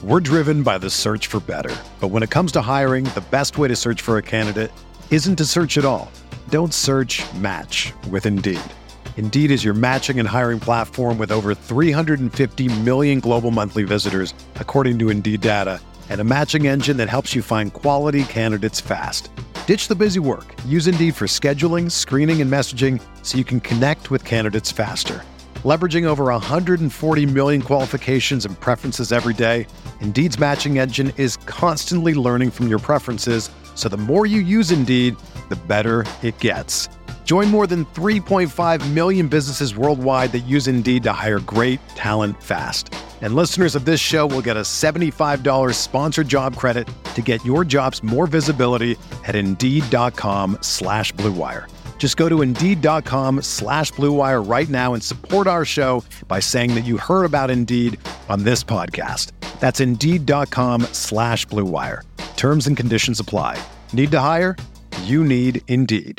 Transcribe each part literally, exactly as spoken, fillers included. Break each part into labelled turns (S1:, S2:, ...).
S1: We're driven by the search for better. But when it comes to hiring, the best way to search for a candidate isn't to search at all. Don't search, match with Indeed. Indeed is your matching and hiring platform with over three hundred fifty million global monthly visitors, according to Indeed data, and a matching engine that helps you find quality candidates fast. Ditch the busy work. Use Indeed for scheduling, screening, and messaging so you can connect with candidates faster. Leveraging over one hundred forty million qualifications and preferences every day, Indeed's matching engine is constantly learning from your preferences, so the more you use Indeed, the better it gets. Join more than three point five million businesses worldwide that use Indeed to hire great talent fast. And listeners of this show will get a seventy-five dollars sponsored job credit to get your jobs more visibility at Indeed.com slash Blue Wire. Just go to Indeed.com slash Blue Wire right now and support our show by saying that you heard about Indeed on this podcast. That's Indeed.com slash Blue Wire. Terms and conditions apply. Need to hire? You need Indeed.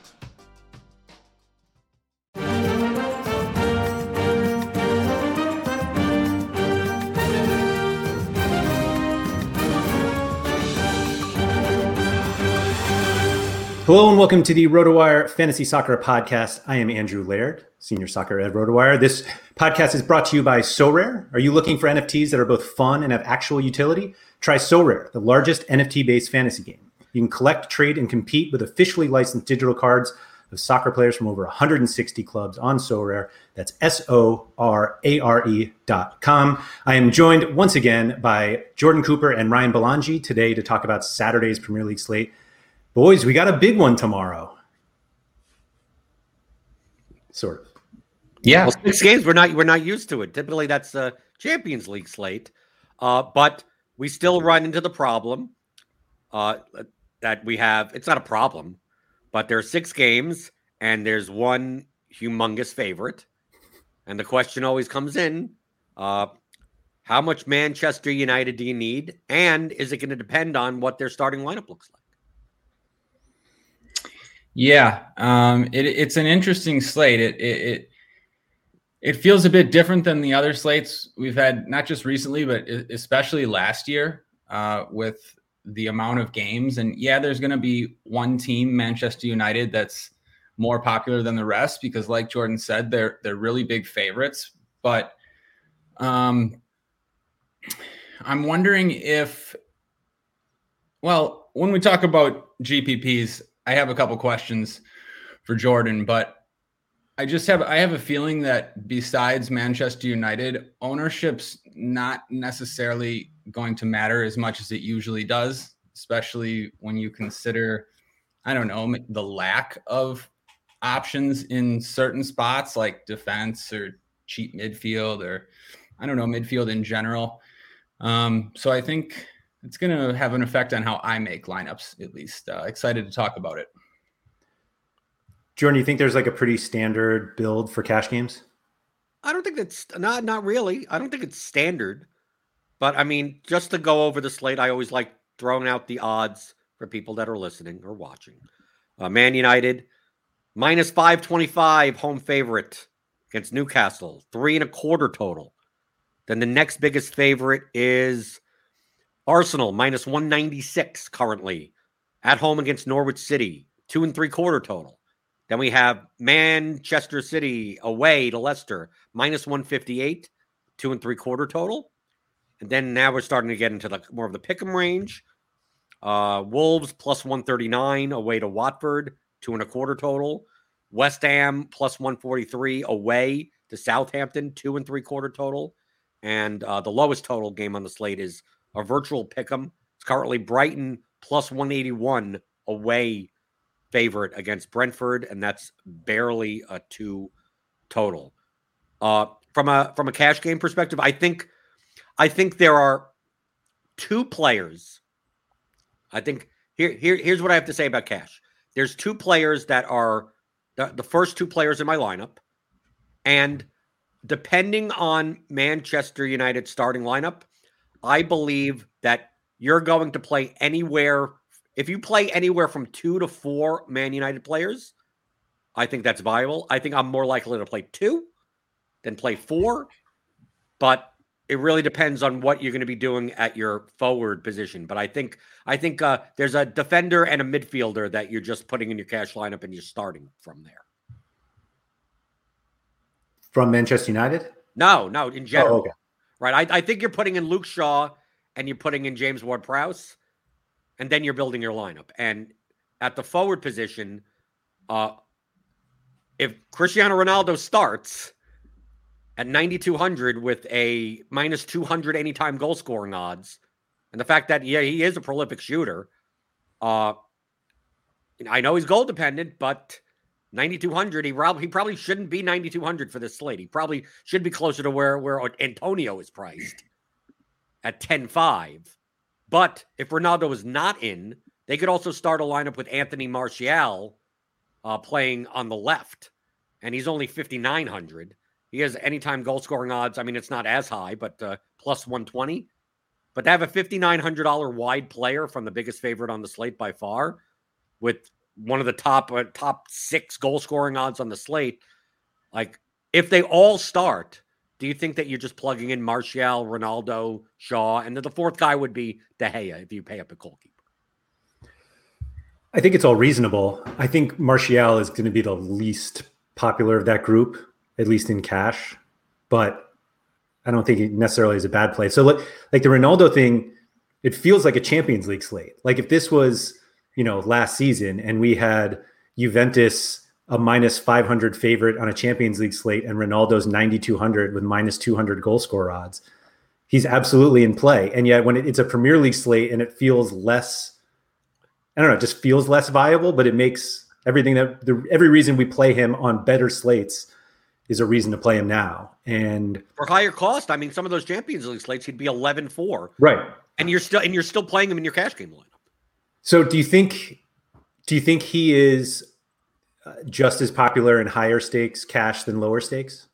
S2: Hello and welcome to the RotoWire Fantasy Soccer Podcast. I am Andrew Laird, Senior Soccer at RotoWire. This podcast is brought to you by SoRare. Are you looking for N F Ts that are both fun and have actual utility? Try SoRare, the largest N F T-based fantasy game. You can collect, trade, and compete with officially licensed digital cards of soccer players from over one hundred sixty clubs on SoRare. That's S O R A R E dot com. I am joined once again by Jordan Cooper and Ryan Belangi today to talk about Saturday's Premier League slate. Boys, we got a big one tomorrow. Sort of.
S3: Yeah. Well, six games, we're not we're not used to it. Typically, that's a Champions League slate. Uh, but we still run into the problem uh, that we have. It's not a problem, but there are six games, and there's one humongous favorite. And the question always comes in, uh, how much Manchester United do you need? And is it going to depend on what their starting lineup looks like?
S4: Yeah, um, it, it's an interesting slate. It, it it it feels a bit different than the other slates we've had, not just recently, but especially last year uh, with the amount of games. And yeah, there's going to be one team, Manchester United, that's more popular than the rest because, like Jordan said, they're they're really big favorites. But um, I'm wondering if, well, when we talk about G P Ps. I have a couple questions for Jordan, but I just have I have a feeling that besides Manchester United, ownership's not necessarily going to matter as much as it usually does, especially when you consider, I don't know, the lack of options in certain spots like defense or cheap midfield or, I don't know, midfield in general. Um, so I think it's going to have an effect on how I make lineups, at least. Uh, excited to talk about it.
S2: Jordan, you think there's like a pretty standard build for cash games?
S3: I don't think that's not not really. I don't think it's standard. But I mean, just to go over the slate, I always like throwing out the odds for people that are listening or watching. Uh, Man United, minus five twenty-five home favorite against Newcastle, three and a quarter total. Then the next biggest favorite is Arsenal, minus one ninety-six currently at home against Norwich City, two and three quarter total. Then we have Manchester City away to Leicester, minus one fifty-eight, two and three quarter total. And then now we're starting to get into the more of the pick'em range. Uh, Wolves plus one thirty-nine away to Watford, two and a quarter total. West Ham plus one forty-three away to Southampton, two and three quarter total. And uh, the lowest total game on the slate is a virtual pick'em. It's currently Brighton plus one eighty-one away favorite against Brentford, and that's barely a two total. Uh, from a from a cash game perspective, I think I think there are two players. I think here here here's what I have to say about cash. There's two players that are the, the first two players in my lineup, and depending on Manchester United's starting lineup, I believe that you're going to play anywhere. If you play anywhere from two to four Man United players, I think that's viable. I think I'm more likely to play two than play four. But it really depends on what you're going to be doing at your forward position. But I think I think uh, there's a defender and a midfielder that you're just putting in your cash lineup and you're starting from there.
S2: From Manchester United?
S3: No, no, in general.
S2: Oh, okay.
S3: Right. I, I think you're putting in Luke Shaw and you're putting in James Ward-Prowse, and then you're building your lineup. And at the forward position, uh, if Cristiano Ronaldo starts at ninety-two hundred with a minus two hundred anytime goal scoring odds, and the fact that, yeah, he is a prolific shooter, uh, I know he's goal dependent, but ninety-two hundred, he probably, he probably shouldn't be ninety-two hundred for this slate. He probably should be closer to where, where Antonio is priced at ten five. But if Ronaldo is not in, they could also start a lineup with Anthony Martial uh, playing on the left, and he's only fifty-nine hundred. He has anytime goal scoring odds. I mean, it's not as high, but uh, plus one twenty. But to have a fifty-nine hundred dollars wide player from the biggest favorite on the slate by far, with one of the top uh, top six goal scoring odds on the slate, like if they all start, do you think that you're just plugging in Martial, Ronaldo, Shaw, and then the fourth guy would be De Gea if you pay up a goalkeeper?
S2: I think it's all reasonable. I think Martial is going to be the least popular of that group, at least in cash, but I don't think he necessarily is a bad play. So like, like the Ronaldo thing, it feels like a Champions League slate. Like if this was, you know, last season and we had Juventus a minus five hundred favorite on a Champions League slate and Ronaldo's ninety-two hundred with minus two hundred goal score odds, he's absolutely in play. And yet when it, it's a Premier League slate and it feels less, I don't know, it just feels less viable, but it makes everything that the, every reason we play him on better slates is a reason to play him now. And
S3: for higher cost, I mean, some of those Champions League slates, he'd be eleven four.
S2: Right.
S3: And you're still, and you're still playing him in your cash game lineup.
S2: So do you think, do you think he is uh, just as popular in higher stakes cash than lower stakes?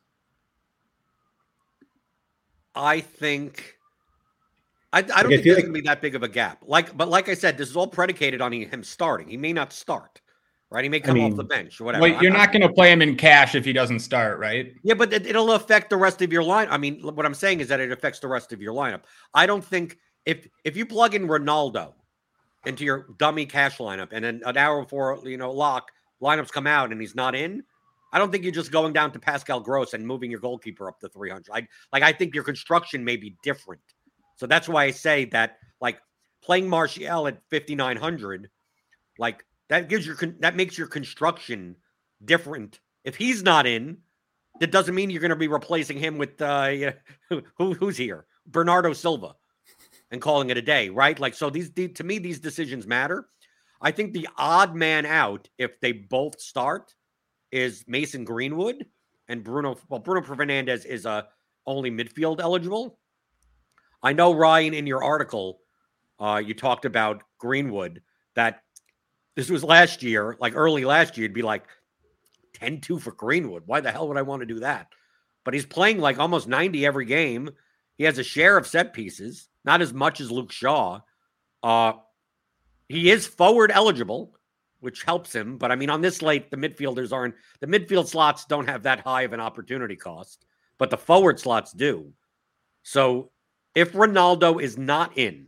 S3: I think, I, I don't
S2: like,
S3: think
S2: I
S3: there's
S2: like,
S3: going to be that big of a gap. Like, but like I said, this is all predicated on him starting. He may not start, right? He may come I mean, off the bench or whatever.
S4: Well, you're not going to play him in cash if he doesn't start, right?
S3: Yeah, but it, it'll affect the rest of your line. I mean, what I'm saying is that it affects the rest of your lineup. I don't think if if you plug in Ronaldo into your dummy cash lineup and then an hour before, you know, lock, lineups come out and he's not in, I don't think you're just going down to Pascal Gross and moving your goalkeeper up to three hundred. I, like, I think your construction may be different. So that's why I say that, like, playing Martial at fifty-nine hundred, like, that gives your, that makes your construction different. If he's not in, that doesn't mean you're going to be replacing him with, uh, who, who's here? Bernardo Silva. And calling it a day, right? Like, so these, the, to me, these decisions matter. I think the odd man out, if they both start, is Mason Greenwood and Bruno. Well, Bruno Fernandes is uh, only midfield eligible. I know, Ryan, in your article, uh, you talked about Greenwood, that this was last year, like early last year, it'd be like ten two for Greenwood. Why the hell would I want to do that? But he's playing like almost ninety every game. He has a share of set pieces. Not as much as Luke Shaw. Uh, he is forward eligible, which helps him. But, I mean, on this slate, the midfielders aren't – the midfield slots don't have that high of an opportunity cost. But the forward slots do. So, if Ronaldo is not in,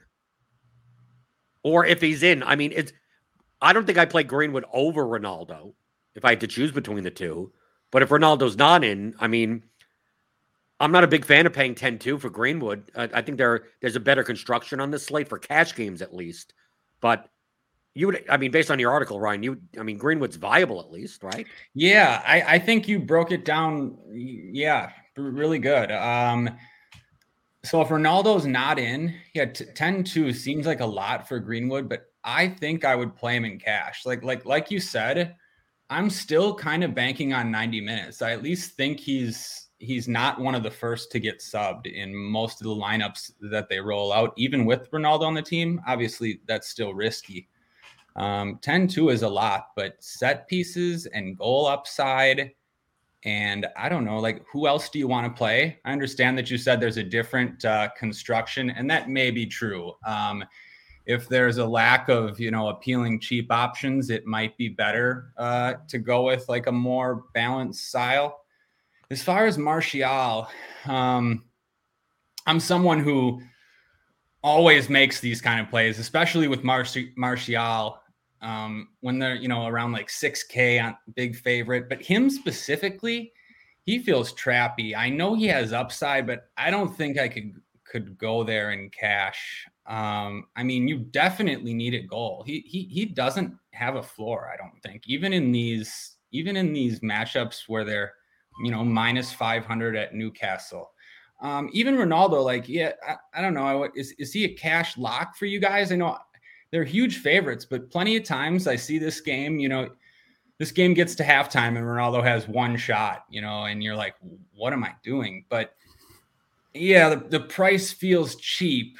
S3: or if he's in, I mean, it's – I don't think I play Greenwood over Ronaldo if I had to choose between the two. But if Ronaldo's not in, I mean – I'm not a big fan of paying ten two for Greenwood. Uh, I think there there's a better construction on this slate for cash games at least. But you would, I mean, based on your article, Ryan, you, I mean, Greenwood's viable at least, right?
S4: Yeah, I, I think you broke it down. Yeah, really good. Um, so if Ronaldo's not in, yeah, ten two seems like a lot for Greenwood, but I think I would play him in cash. Like like like you said, I'm still kind of banking on ninety minutes. I at least think he's. He's not one of the first to get subbed in most of the lineups that they roll out, even with Ronaldo on the team. Obviously, that's still risky. Um, ten two is a lot, but set pieces and goal upside, and I don't know, like, who else do you want to play? I understand that you said there's a different uh, construction, and that may be true. Um, if there's a lack of, you know, appealing cheap options, it might be better uh, to go with, like, a more balanced style. As far as Martial, um, I'm someone who always makes these kind of plays, especially with Marci- Martial um, when they're, you know, around like six K on big favorite. But him specifically, he feels trappy. I know he has upside, but I don't think I could could go there in cash. Um, I mean, you definitely need a goal. He he he doesn't have a floor, I don't think. Even in these even in these matchups where they're, you know, minus five hundred at Newcastle. Um, even Ronaldo, like, yeah, I, I don't know. Is is he a cash lock for you guys? I know they're huge favorites, but plenty of times I see this game, you know, this game gets to halftime and Ronaldo has one shot, you know, and you're like, what am I doing? But yeah, the, the price feels cheap.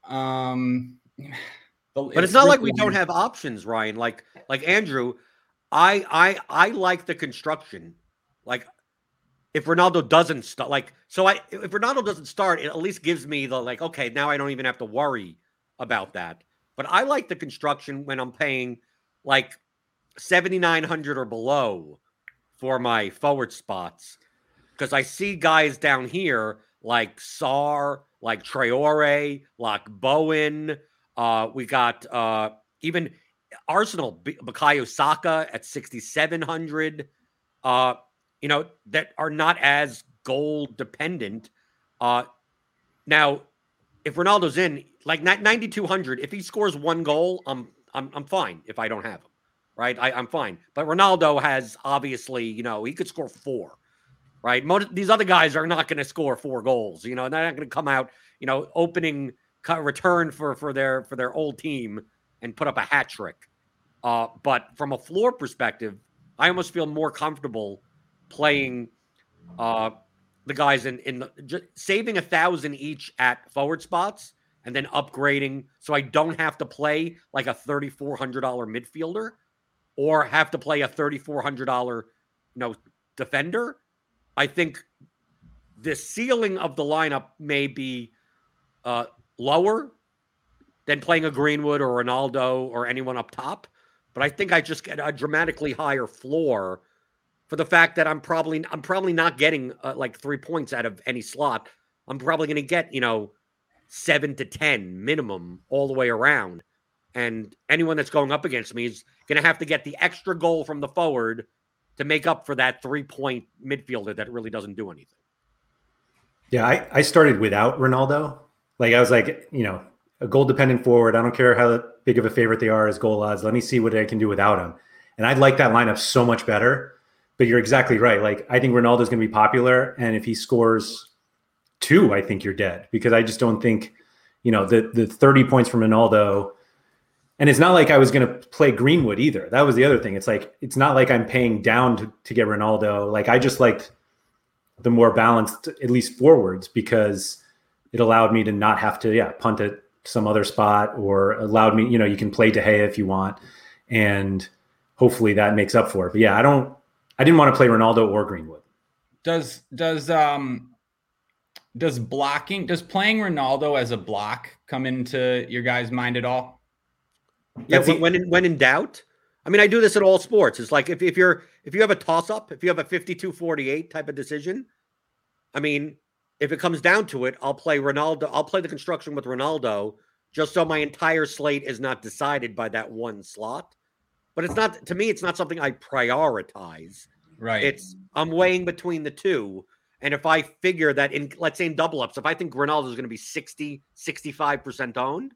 S4: Um,
S3: but it's, it's not like we don't have options, Ryan. Like, like Andrew, I, I, I like the construction. Like, if Ronaldo doesn't start, like, so I, if Ronaldo doesn't start, it at least gives me the, like, okay, now I don't even have to worry about that. But I like the construction when I'm paying like seventy-nine hundred or below for my forward spots, because I see guys down here like Sarr, like Traore, like Bowen. Uh, we got uh, even Arsenal, B- Bukayo Saka at sixty-seven hundred. Uh, you know, that are not as goal dependent. Uh, now, if Ronaldo's in, like ninety-two hundred, if he scores one goal, I'm I'm I'm fine if I don't have him, right? I, I'm fine. But Ronaldo has obviously, you know, he could score four, right? Most, these other guys are not going to score four goals, you know, and they're not going to come out, you know, opening return for for their for their old team and put up a hat trick. Uh, but from a floor perspective, I almost feel more comfortable playing uh, the guys in, in the, just saving a thousand each at forward spots and then upgrading so I don't have to play like a thirty-four hundred dollars midfielder or have to play a thirty-four hundred dollars, you know, defender. I think the ceiling of the lineup may be uh, lower than playing a Greenwood or Ronaldo or anyone up top. But I think I just get a dramatically higher floor for the fact that I'm probably I'm probably not getting uh, like three points out of any slot. I'm probably going to get, you know, seven to ten minimum all the way around. And anyone that's going up against me is going to have to get the extra goal from the forward to make up for that three-point midfielder that really doesn't do anything.
S2: Yeah, I, I started without Ronaldo. Like, I was like, you know, a goal-dependent forward. I don't care how big of a favorite they are as goal odds. Let me see what I can do without him. And I'd like that lineup so much better. But you're exactly right. Like, I think Ronaldo's going to be popular. And if he scores two, I think you're dead. Because I just don't think, you know, the, the thirty points from Ronaldo. And it's not like I was going to play Greenwood either. That was the other thing. It's like, it's not like I'm paying down to, to get Ronaldo. Like, I just liked the more balanced, at least forwards, because it allowed me to not have to, yeah, punt it some other spot, or allowed me, you know, you can play De Gea if you want. And hopefully that makes up for it. But yeah, I don't, I didn't want to play Ronaldo or Greenwood.
S4: Does, does, um, does blocking, does playing Ronaldo as a block come into your guys' mind at all?
S3: Yeah, when, when in, when in doubt. I mean, I do this in all sports. It's like if, if you're if you have a toss-up, if you have a fifty-two forty-eight type of decision, I mean, if it comes down to it, I'll play Ronaldo. I'll play the construction with Ronaldo just so my entire slate is not decided by that one slot. But it's not, to me, it's not something I prioritize.
S4: Right.
S3: It's I'm weighing between the two. And if I figure that in, let's say in double ups, if I think Ronaldo is going to be sixty, sixty-five percent owned,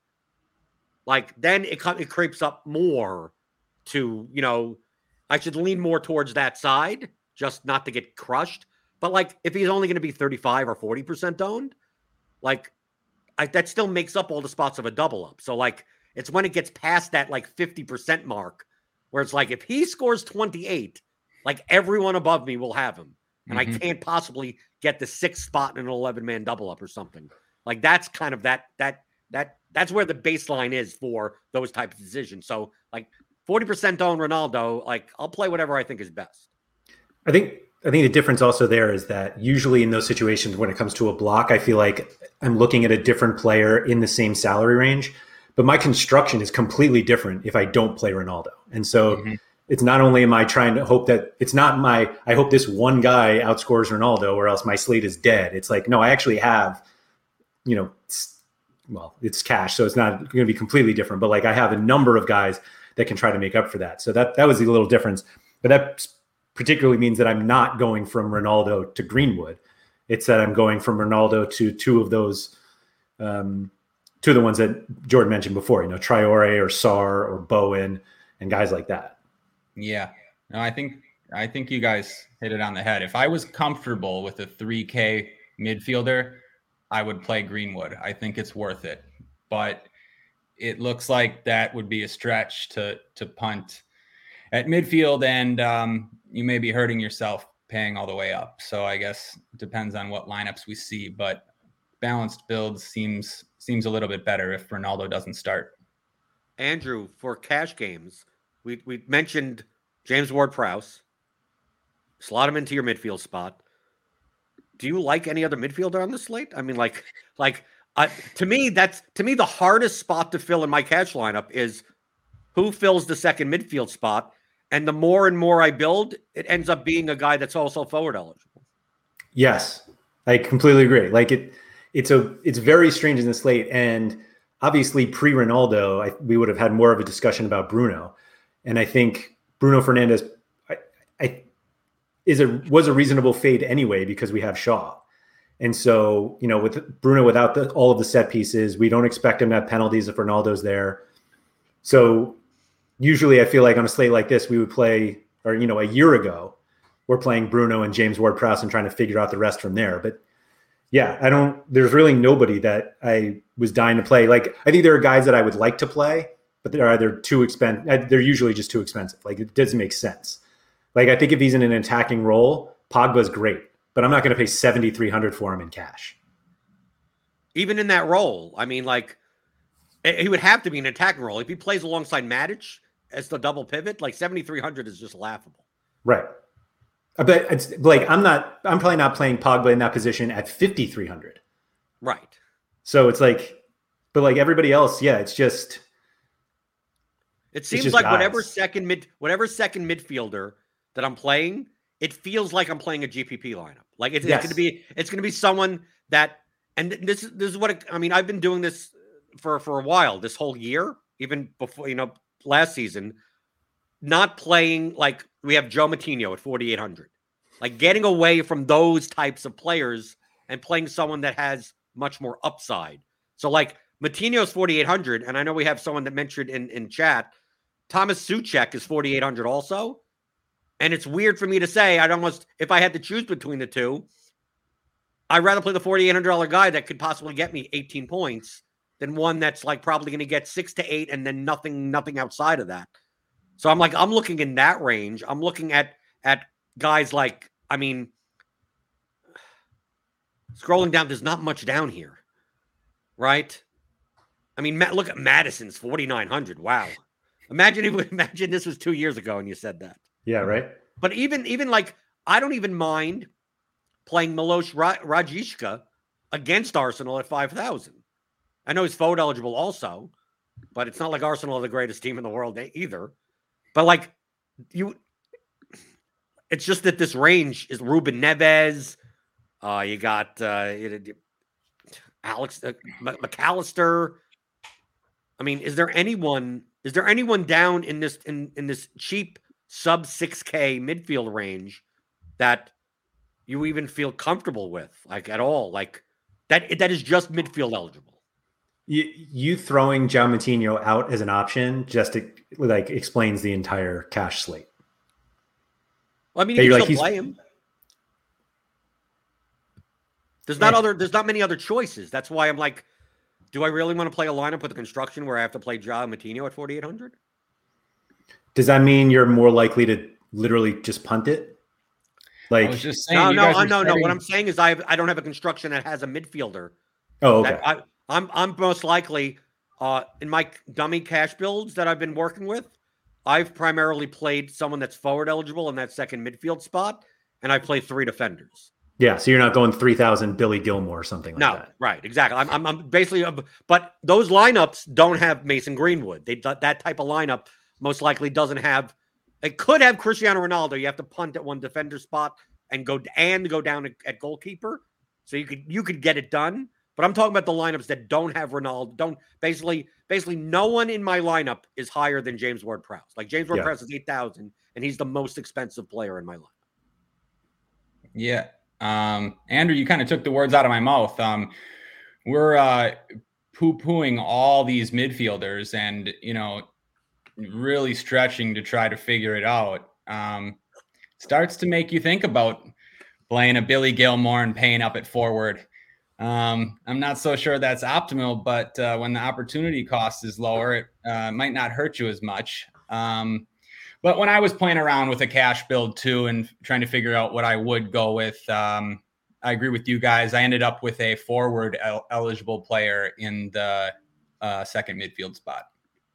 S3: like then it it creeps up more to, you know, I should lean more towards that side, just not to get crushed. But like if he's only going to be thirty-five or forty percent owned, like I, that still makes up all the spots of a double up. So like it's when it gets past that like fifty percent mark where it's like if he scores twenty-eight, like everyone above me will have him. And mm-hmm. I can't possibly get the sixth spot in an eleven man double up or something. Like that's kind of that, that, that, that's where the baseline is for those types of decisions. So like forty percent own Ronaldo, like I'll play whatever I think is best.
S2: I think, I think the difference also there is that usually in those situations, when it comes to a block, I feel like I'm looking at a different player in the same salary range, but my construction is completely different if I don't play Ronaldo. And so mm-hmm. it's not only am I trying to hope that it's not my, I hope this one guy outscores Ronaldo or else my slate is dead. It's like, no, I actually have you know, it's, well, it's cash, so it's not going to be completely different. But like I have a number of guys that can try to make up for that. So that that was a little difference. But that particularly means that I'm not going from Ronaldo to Greenwood. It's that I'm going from Ronaldo to two of those, um, two of the ones that Jordan mentioned before, you know, Traore or Sarr or Bowen and guys like that.
S4: Yeah, no, I think I think you guys hit it on the head. If I was comfortable with a three K midfielder, I would play Greenwood. I think it's worth it. But it looks like that would be a stretch to to punt at midfield, and um, you may be hurting yourself paying all the way up. So I guess it depends on what lineups we see, but balanced build seems seems a little bit better if Ronaldo doesn't start.
S3: Andrew, for cash games, we we mentioned James Ward-Prowse. Slot him into your midfield spot. Do you like any other midfielder on the slate? I mean, like, like uh, to me, that's to me the hardest spot to fill in my cash lineup is who fills the second midfield spot. And the more and more I build, it ends up being a guy that's also forward eligible.
S2: Yes, I completely agree. Like it, it's a it's very strange in the slate, and obviously pre-Ronaldo, I, we would have had more of a discussion about Bruno, and I think Bruno Fernandes, I, I is a was a reasonable fade anyway because we have Shaw, and so you know with Bruno without the, all of the set pieces, we don't expect him to have penalties if Ronaldo's there. So usually, I feel like on a slate like this, we would play, or you know, a year ago, we're playing Bruno and James Ward-Prowse and trying to figure out the rest from there. But yeah, I don't. There's really nobody that I was dying to play. Like I think there are guys that I would like to play, but they're either too expensive. They're usually just too expensive. Like it doesn't make sense. Like I think if he's in an attacking role, Pogba's great, but I'm not going to pay seventy-three hundred for him in cash.
S3: Even in that role, I mean, like he would have to be an attacking role if he plays alongside Matic as the double pivot. Like seventy-three hundred is just laughable,
S2: right? But it's like I'm not. I'm probably not playing Pogba in that position at fifty-three hundred,
S3: right?
S2: So it's like, but like everybody else, yeah, it's just.
S3: It seems like guys. whatever second mid, whatever second midfielder that I'm playing, it feels like I'm playing a G P P lineup. Like it's, yes. it's going to be, it's going to be someone that, and this this is what it, I mean. I've been doing this for for a while, this whole year, even before you know last season, not playing like we have Joe Matinho at forty-eight hundred, like getting away from those types of players and playing someone that has much more upside. So like Matinho's forty-eight hundred, and I know we have someone that mentioned in in chat. Thomas Souček is forty-eight hundred also. And it's weird for me to say, I'd almost, if I had to choose between the two, I'd rather play the forty-eight hundred dollars guy that could possibly get me eighteen points than one that's like probably going to get six to eight and then nothing, nothing outside of that. So I'm like, I'm looking in that range. I'm looking at, at guys like, I mean, scrolling down, there's not much down here, right? I mean, look at Madison's forty-nine hundred. Wow. Imagine if imagine this was two years ago and you said that.
S2: Yeah, right.
S3: But even even like I don't even mind playing Milos Rajishka against Arsenal at five thousand. I know he's forward eligible also, but it's not like Arsenal are the greatest team in the world either. But like you, it's just that this range is Ruben Neves. Uh, you got uh, Alex uh, McAllister. I mean, is there anyone? Is there anyone down in this in in this cheap sub six K midfield range that you even feel comfortable with, like at all, like that that is just midfield eligible?
S2: You, you throwing João Moutinho out as an option just to, like explains the entire cash slate.
S3: Well, I mean, you can still like, play him. There's not yeah. other. There's not many other choices. That's why I'm like, do I really want to play a lineup with a construction where I have to play João Moutinho at forty-eight hundred?
S2: Does that mean you're more likely to literally just punt it? Like,
S4: I was just saying,
S3: no, no, no,
S2: starting...
S3: no. What I'm saying is, I have, I don't have a construction that has a midfielder.
S2: Oh, okay.
S3: I, I'm, I'm most likely uh, in my dummy cash builds that I've been working with. I've primarily played someone that's forward eligible in that second midfield spot, and I play three defenders.
S2: Yeah, so you're not going three thousand Billy Gilmore or something like
S3: no,
S2: that.
S3: No, right, exactly. I'm, I'm, I'm basically, but those lineups don't have Mason Greenwood. They that type of lineup most likely doesn't have. It could have Cristiano Ronaldo. You have to punt at one defender spot and go and go down at goalkeeper, so you could you could get it done. But I'm talking about the lineups that don't have Ronaldo. Don't basically, basically, no one in my lineup is higher than James Ward-Prowse. Like James Ward-Prowse yeah. is eight thousand, and he's the most expensive player in my lineup.
S4: Yeah, um, Andrew, you kind of took the words out of my mouth. Um, we're uh, poo-pooing all these midfielders, and you know, really stretching to try to figure it out. Um, starts to make you think about playing a Billy Gilmour and paying up at forward. Um, I'm not so sure that's optimal, but uh, when the opportunity cost is lower, it uh, might not hurt you as much. Um, but when I was playing around with a cash build too and trying to figure out what I would go with, um, I agree with you guys. I ended up with a forward el- eligible player in the uh, second midfield spot.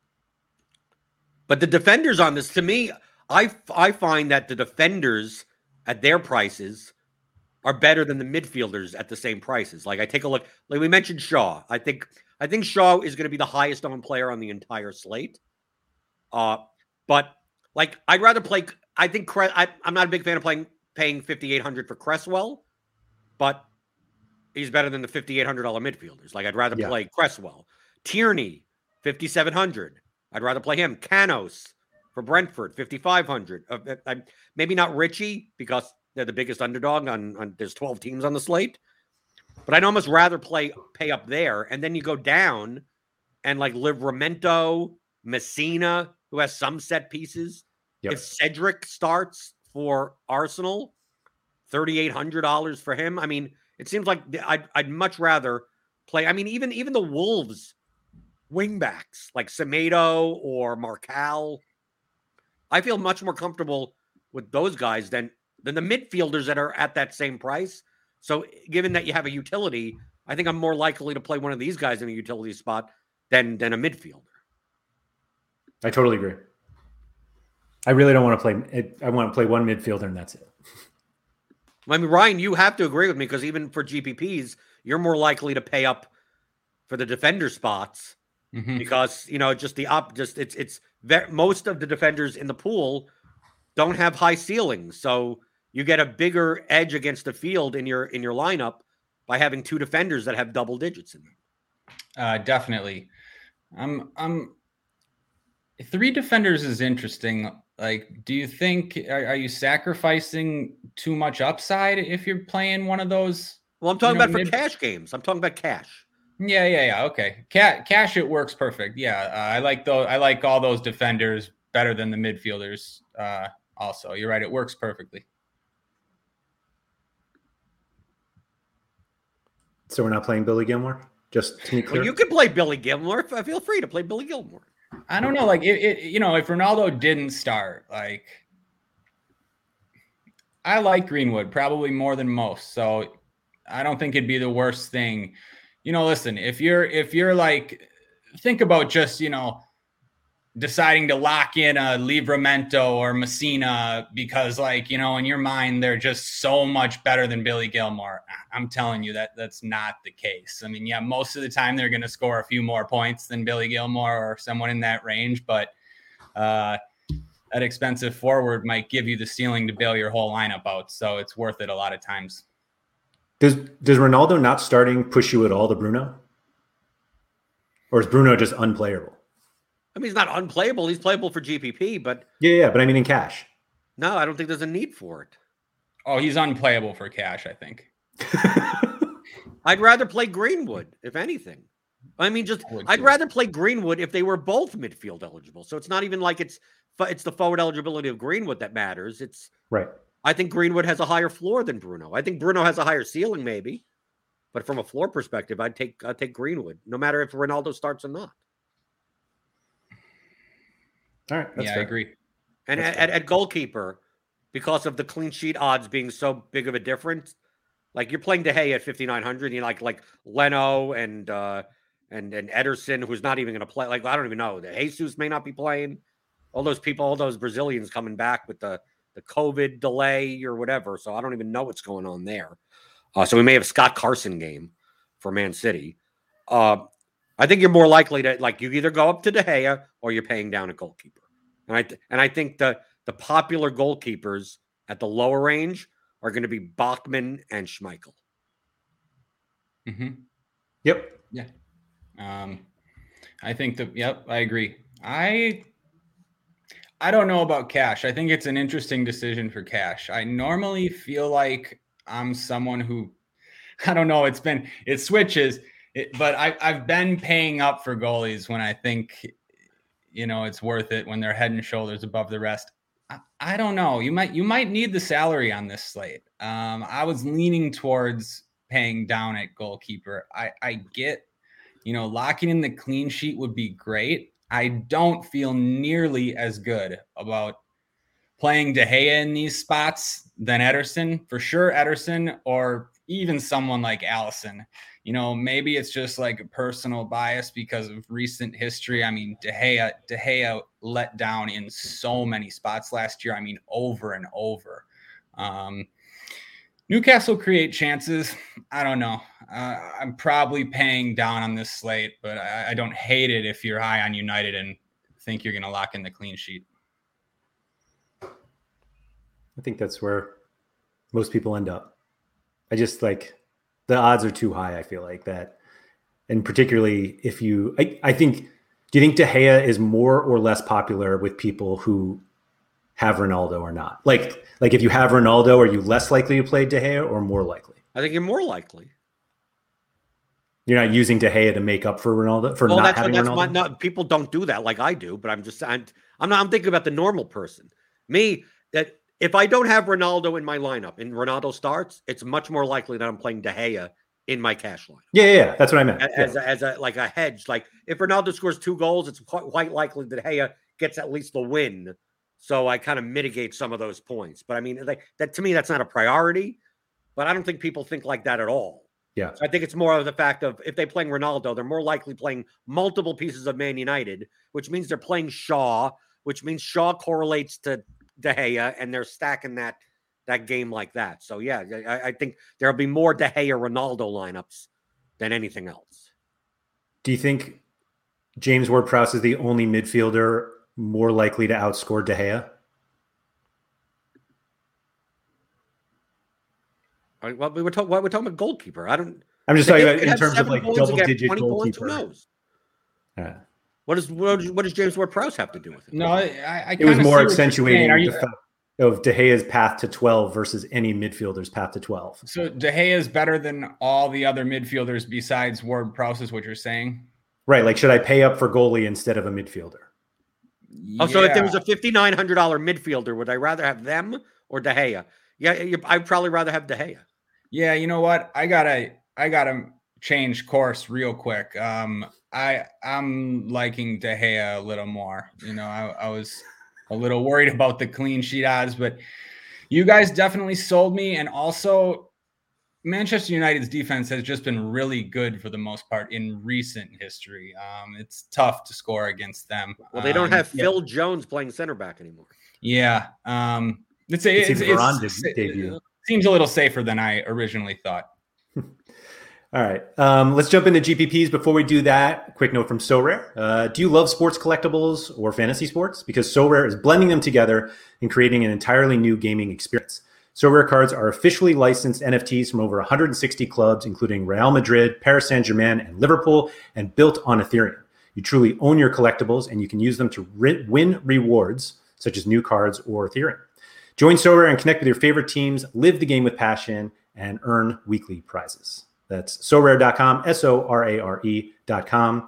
S3: But the defenders on this, to me, I I find that the defenders at their prices are better than the midfielders at the same prices. Like I take a look, like we mentioned Shaw. I think I think Shaw is going to be the highest owned player on the entire slate. Uh, but like I'd rather play. I think Cre- I, I'm not a big fan of playing paying fifty-eight hundred for Cresswell, but he's better than the fifty-eight hundred dollars midfielders. Like I'd rather yeah. play Cresswell, Tierney, fifty-seven hundred. I'd rather play him. Canos for Brentford, fifty-five hundred. Uh, uh, maybe not Richie because they're the biggest underdog on, on there's twelve teams on the slate. But I'd almost rather play pay up there. And then you go down and like Livramento, Messina, who has some set pieces. Yep. If Cedric starts for Arsenal, thirty-eight hundred dollars for him. I mean, it seems like I'd, I'd much rather play. I mean, even, even the Wolves wingbacks like Semedo or Marcal, I feel much more comfortable with those guys than than the midfielders that are at that same price. So given that you have a utility, I think I'm more likely to play one of these guys in a utility spot than than a midfielder.
S2: I totally agree. I really don't want to play. I want to play one midfielder and that's it.
S3: I mean, Ryan, you have to agree with me because even for G P Ps, you're more likely to pay up for the defender spots. Mm-hmm. Because, you know, just the up, just it's, it's very, most of the defenders in the pool don't have high ceilings. So you get a bigger edge against the field in your, in your lineup by having two defenders that have double digits in them.
S4: Uh, definitely. Um, um, three defenders is interesting. Like, do you think, are, are you sacrificing too much upside if you're playing one of those?
S3: Well, I'm talking you know, about mid- for cash games. I'm talking about cash.
S4: Yeah, yeah, yeah. Okay, Ca- cash it works perfect. Yeah, uh, I like those. I like all those defenders better than the midfielders. Uh, also, you're right. It works perfectly.
S2: So we're not playing Billy Gilmour. Just to be clear,
S3: well, you can play Billy Gilmour. Feel free to play Billy Gilmour.
S4: I don't know. Like it, it, you know, if Ronaldo didn't start, like I like Greenwood probably more than most. So I don't think it'd be the worst thing. You know, listen, if you're, if you're like, think about just, you know, deciding to lock in a Livramento or Messina because like, you know, in your mind, they're just so much better than Billy Gilmour. I'm telling you that that's not the case. I mean, yeah, most of the time they're going to score a few more points than Billy Gilmour or someone in that range, but uh, that expensive forward might give you the ceiling to bail your whole lineup out. So it's worth it a lot of times.
S2: Does does Ronaldo not starting push you at all to Bruno? Or is Bruno just unplayable?
S3: I mean, he's not unplayable. He's playable for G P P, but...
S2: Yeah, yeah, but I mean in cash.
S3: No, I don't think there's a need for it.
S4: Oh, he's unplayable for cash, I think.
S3: I'd rather play Greenwood, if anything. I mean, just I I'd rather play Greenwood if they were both midfield eligible. So it's not even like it's it's the forward eligibility of Greenwood that matters. It's
S2: right.
S3: I think Greenwood has a higher floor than Bruno. I think Bruno has a higher ceiling, maybe. But from a floor perspective, I'd take I'd take Greenwood, no matter if Ronaldo starts or not.
S2: All right. That's
S4: yeah,
S2: fair.
S4: I agree.
S3: And at, at, at goalkeeper, because of the clean sheet odds being so big of a difference, like you're playing De Gea at fifty-nine hundred, you know, like like Leno and uh, and and Ederson, who's not even going to play. Like I don't even know. The Jesus may not be playing. All those people, all those Brazilians coming back with the the COVID delay or whatever. So I don't even know what's going on there. Uh, so we may have Scott Carson game for Man City. Uh, I think you're more likely to like you either go up to De Gea or you're paying down a goalkeeper. And I th- and I think the the popular goalkeepers at the lower range are going to be Bachmann and Schmeichel.
S4: Mm-hmm.
S2: Yep.
S4: Yeah. Um, I think that, yep, I agree. I, I don't know about Cash. I think it's an interesting decision for Cash. I normally feel like I'm someone who, I don't know, it's been, it switches, it, but I, I've been paying up for goalies when I think, you know, it's worth it, when they're head and shoulders above the rest. I, I don't know. You might, you might need the salary on this slate. Um, I was leaning towards paying down at goalkeeper. I, I get, you know, locking in the clean sheet would be great. I don't feel nearly as good about playing De Gea in these spots than Ederson. For sure, Ederson, or even someone like Alisson. You know, maybe it's just like a personal bias because of recent history. I mean, De Gea, De Gea let down in so many spots last year. I mean, over and over. Um, Newcastle create chances. I don't know. Uh, I'm probably paying down on this slate, but I, I don't hate it if you're high on United and think you're going to lock in the clean sheet.
S2: I think that's where most people end up. I just like the odds are too high. I feel like that. And particularly if you, I, I think, do you think De Gea is more or less popular with people who have Ronaldo or not? Like, like if you have Ronaldo, are you less likely to play De Gea or more likely?
S3: I think you're more likely.
S2: You're not using De Gea to make up for Ronaldo for
S3: well,
S2: not
S3: that's,
S2: having
S3: that's
S2: Ronaldo.
S3: My, not, people don't do that like I do, but I'm just I'm, I'm not. I'm thinking about the normal person. Me, that if I don't have Ronaldo in my lineup and Ronaldo starts, it's much more likely that I'm playing De Gea in my cash lineup.
S2: Yeah, yeah, yeah. That's what I meant.
S3: As,
S2: yeah.
S3: a, as a like a hedge. Like if Ronaldo scores two goals, it's quite, quite likely that De Gea gets at least the win. So I kind of mitigate some of those points. But I mean, like that to me, that's not a priority. But I don't think people think like that at all.
S2: Yeah.
S3: So I think it's more of the fact of if they're playing Ronaldo, they're more likely playing multiple pieces of Man United, which means they're playing Shaw, which means Shaw correlates to De Gea, and they're stacking that that game like that. So yeah, I, I think there'll be more De Gea Ronaldo lineups than anything else.
S2: Do you think James Ward-Prowse is the only midfielder more likely to outscore De Gea?
S3: All right, well, we were talking. Well, we're talking about goalkeeper. I don't.
S2: I'm just talking about in terms of like double-digit
S3: points,
S2: goalkeeper.
S3: Who knows?
S2: Yeah.
S3: What does what, does what does James Ward-Prowse have to do with it?
S4: No, I, I
S2: it was more accentuating
S4: you,
S2: the fact of De Gea's path to twelve versus any midfielder's path to twelve.
S4: So De Gea is better than all the other midfielders besides Ward-Prowse, is what you're saying?
S2: Right. Like, should I pay up for goalie instead of a midfielder?
S3: Oh, so if there was a fifty-nine hundred dollars midfielder, would I rather have them or De Gea? Yeah, I'd probably rather have De Gea.
S4: Yeah, you know what? I gotta, I gotta change course real quick. Um, I, I'm liking De Gea a little more. You know, I, I was a little worried about the clean sheet odds, but you guys definitely sold me. And also, Manchester United's defense has just been really good for the most part in recent history. Um, it's tough to score against them.
S3: Well, they don't
S4: um,
S3: have
S4: yeah.
S3: Phil Jones playing center back anymore.
S4: Yeah, um, it's a, it's, it's, it's, it
S2: debut.
S4: seems a little safer than I originally thought.
S2: All right, um, let's jump into G P Ps. Before we do that, quick note from SoRare. Uh, do you love sports collectibles or fantasy sports? Because SoRare is blending them together and creating an entirely new gaming experience. SoRare cards are officially licensed N F Ts from over one hundred sixty clubs, including Real Madrid, Paris Saint-Germain, and Liverpool, and built on Ethereum. You truly own your collectibles, and you can use them to re- win rewards, such as new cards or Ethereum. Join SoRare and connect with your favorite teams, live the game with passion, and earn weekly prizes. That's sorare dot com, S O R A R E dot com.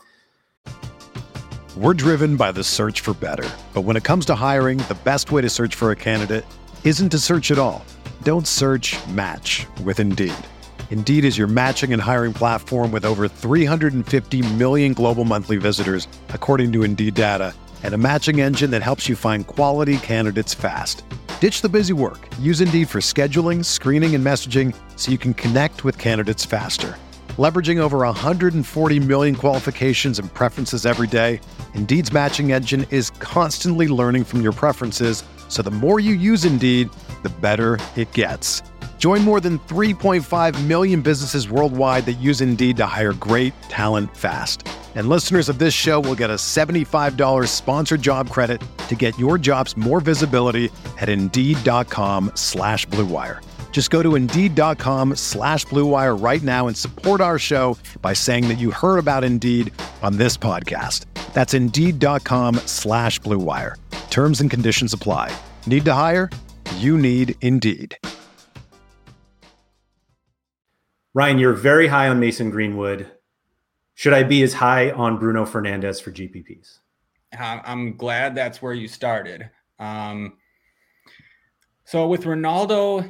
S1: We're driven by the search for better. But when it comes to hiring, the best way to search for a candidate isn't to search at all. Don't search, match with Indeed. Indeed is your matching and hiring platform with over three hundred fifty million global monthly visitors, according to Indeed data, and a matching engine that helps you find quality candidates fast. Ditch the busy work. Use Indeed for scheduling, screening, and messaging so you can connect with candidates faster. Leveraging over one hundred forty million qualifications and preferences every day, Indeed's matching engine is constantly learning from your preferences, so the more you use Indeed, the better it gets. Join more than three point five million businesses worldwide that use Indeed to hire great talent fast. And listeners of this show will get a seventy-five dollars sponsored job credit to get your jobs more visibility at Indeed.com slash Blue Wire. Just go to Indeed.com slash Blue Wire right now and support our show by saying that you heard about Indeed on this podcast. That's Indeed.com slash Blue Wire. Terms and conditions apply. Need to hire? You need Indeed.
S2: Ryan, you're very high on Mason Greenwood. Should I be as high on Bruno Fernandes for G P Ps?
S4: I'm glad that's where you started. Um, so with Ronaldo,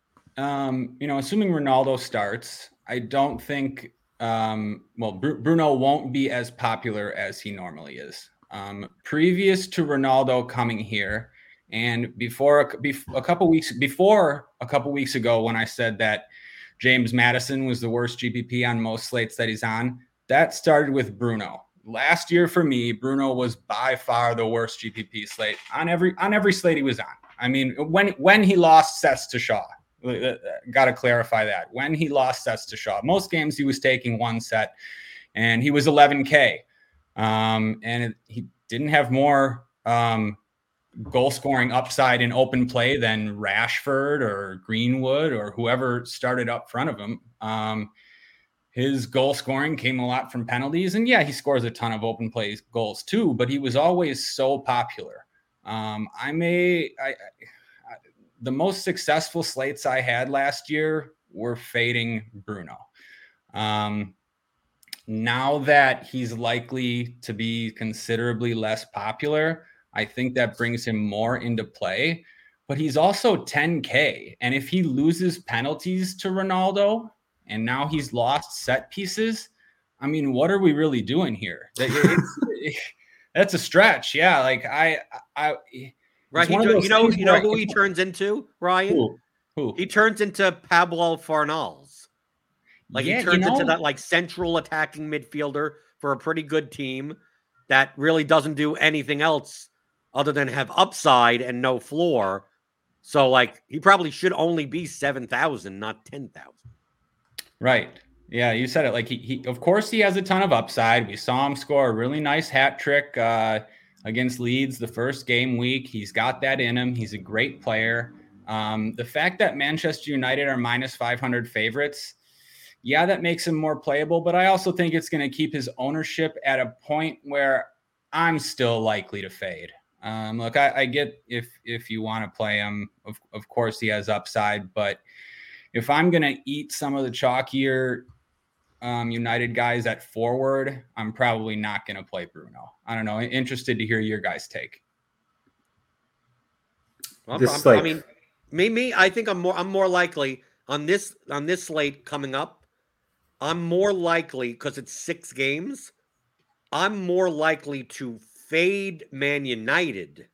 S4: um, you know, assuming Ronaldo starts, I don't think, um, well, Br- Bruno won't be as popular as he normally is. Um, previous to Ronaldo coming here, and before a, bef- a couple weeks before a couple weeks ago, when I said that James Maddison was the worst G P P on most slates that he's on, that started with Bruno. Last year for me, Bruno was by far the worst G P P slate on every on every slate he was on. I mean, when when he lost sets to Shaw, got to clarify that. When he lost sets to Shaw, most games he was taking one set, and he was eleven K, um, and it, he didn't have more um, goal scoring upside in open play than Rashford or Greenwood or whoever started up front of him. Um, His goal scoring came a lot from penalties. And yeah, he scores a ton of open play goals too, but he was always so popular. Um, I may, I, I, the most successful slates I had last year were fading Bruno. Um, now that he's likely to be considerably less popular, I think that brings him more into play, but he's also ten K. And if he loses penalties to Ronaldo, and now he's lost set pieces, I mean, what are we really doing here? It's, that's a stretch. Yeah. Like I, I,
S3: right. He, you know, you know who he turns into, Ryan?
S4: Who? Who?
S3: He turns into Pablo Farnals. Like
S4: yeah,
S3: he turns
S4: you know,
S3: into that like central attacking midfielder for a pretty good team that really doesn't do anything else other than have upside and no floor. So like he probably should only be seven thousand, not ten thousand.
S4: Right. Yeah, you said it. Like he, he, of course, he has a ton of upside. We saw him score a really nice hat trick uh, against Leeds the first game week. He's got that in him. He's a great player. Um, the fact that Manchester United are minus five hundred favorites, yeah, that makes him more playable. But I also think it's going to keep his ownership at a point where I'm still likely to fade. Um, look, I, I get if if you want to play him, of of course he has upside, but if I'm going to eat some of the chalkier um, United guys at forward, I'm probably not going to play Bruno. I don't know. Interested to hear your guys' take.
S3: Well, I'm, I'm, I mean, me, me, I think I'm more, I'm more likely on this, on this slate coming up. I'm more likely because it's six games. I'm more likely to fade Man United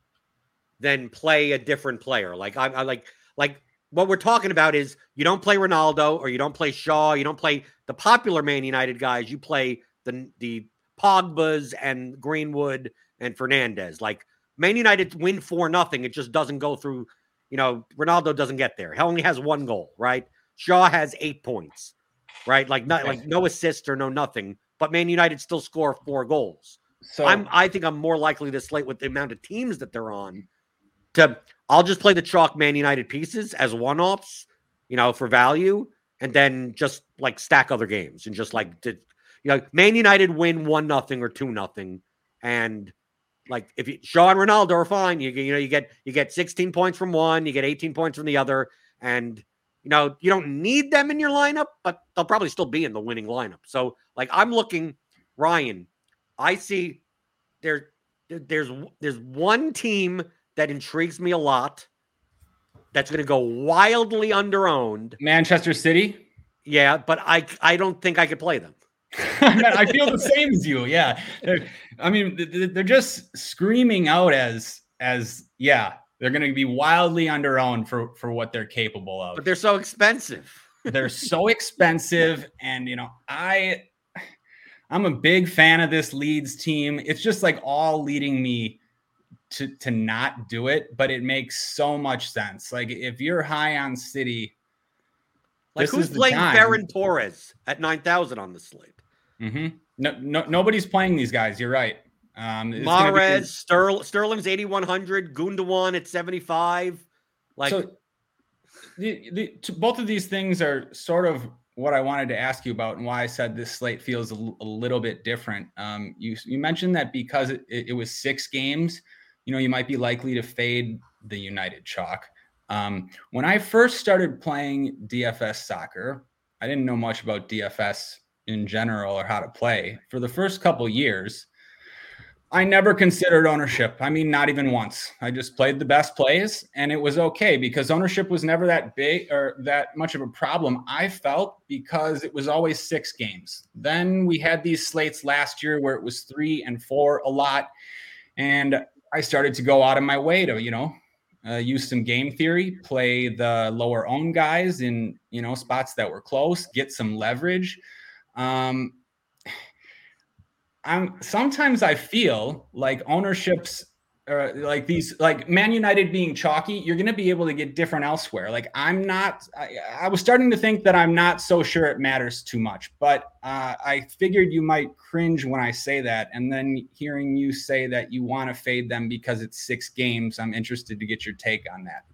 S3: than play a different player. Like I, I like, like, what we're talking about is you don't play Ronaldo or you don't play Shaw. You don't play the popular Man United guys. You play the the Pogbas and Greenwood and Fernandes. Like Man United win four nothing. It just doesn't go through. You know, Ronaldo doesn't get there. He only has one goal, right? Shaw has eight points, right? Like not like no assist or no nothing. But Man United still score four goals. So I'm I think I'm more likely to slate with the amount of teams that they're on. To I'll just play the chalk Man United pieces as one-offs, you know, for value, and then just like stack other games and just like did you know Man United win one nothing or two nothing, and like if you, Shaw and Ronaldo are fine, you you know you get you get sixteen points from one, you get eighteen points from the other, and you know you don't need them in your lineup, but they'll probably still be in the winning lineup. So like I'm looking, Ryan, I see there there's there's one team that intrigues me a lot. That's going to go wildly underowned.
S4: Manchester City?
S3: Yeah, but I I don't think I could play them.
S4: I feel the same as you. Yeah. They're, I mean, they're just screaming out as, as yeah, they're going to be wildly underowned for, for what they're capable of.
S3: But they're so expensive.
S4: They're so expensive. And, you know, I, I'm a big fan of this Leeds team. It's just like all leading me to to not do it, but it makes so much sense. Like if you're high on City,
S3: like who's playing Ferran Torres at nine thousand on the slate?
S4: Mm-hmm. No, no, nobody's playing these guys. You're right. Um,
S3: Mahrez, Sterl- Sterling's eighty-one hundred, Gundogan at seventy-five. Like,
S4: so, the, the, to, both of these things are sort of what I wanted to ask you about and why I said this slate feels a, a little bit different. Um, you, you mentioned that because it, it was six games, you know, you might be likely to fade the United chalk. Um, when I first started playing D F S soccer, I didn't know much about D F S in general or how to play. For the first couple years, I never considered ownership. I mean, not even once. I just played the best plays and it was okay because ownership was never that big or that much of a problem, I felt, because it was always six games. Then we had these slates last year where it was three and four a lot. And I started to go out of my way to, you know, uh, use some game theory, play the lower owned guys in, you know, spots that were close, get some leverage. Um, I'm sometimes I feel like ownerships uh, like these, like Man United being chalky, you're going to be able to get different elsewhere. Like I'm not, I, I was starting to think that I'm not so sure it matters too much, but uh, I figured you might cringe when I say that. And then hearing you say that you want to fade them because it's six games, I'm interested to get your take on that.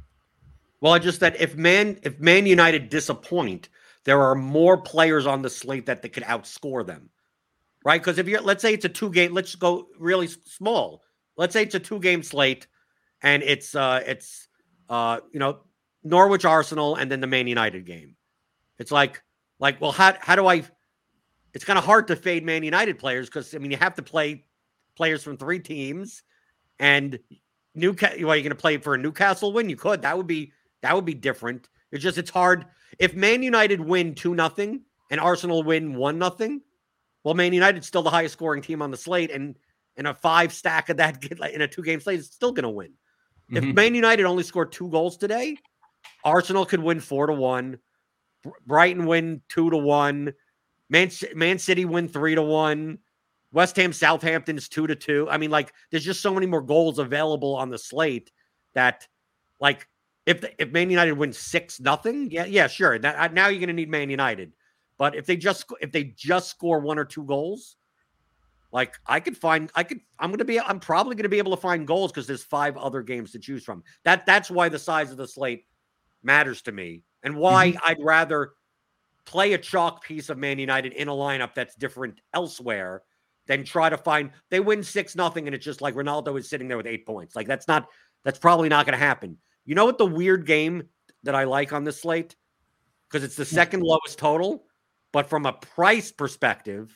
S3: Well, just that if Man, if Man United disappoint, there are more players on the slate that they could outscore them. Right? Because if you're, let's say it's a two game, let's go really small. Let's say it's a two game slate and it's, uh, it's, uh, you know, Norwich, Arsenal, and then the Man United game. It's like, like, well, how, how do I, it's kind of hard to fade Man United players. Cause I mean, you have to play players from three teams and Newcastle, well, you're going to play for a Newcastle win. You could, that would be, that would be different. It's just, it's hard. If Man United win two nothing and Arsenal win one nothing, well, Man United's still the highest scoring team on the slate, and in a five stack of that in a two game slate, it's still going to win. Mm-hmm. If Man United only scored two goals today, Arsenal could win four to one, Brighton win two to one, Man, Man City win three to one, West Ham Southampton's two to two. I mean, like, there's just so many more goals available on the slate that, like, if if Man United wins six nothing, yeah, yeah, sure. That, now you're going to need Man United. But if they just if they just score one or two goals, like I could find, I could, I'm going to be, I'm probably going to be able to find goals because there's five other games to choose from. That that's why the size of the slate matters to me, and why mm-hmm. I'd rather play a chalk piece of Man United in a lineup that's different elsewhere than try to find. They win six nothing, and it's just like Ronaldo is sitting there with eight points. Like that's not, that's probably not going to happen. You know what the weird game that I like on this slate, because it's the second lowest total. But from a price perspective,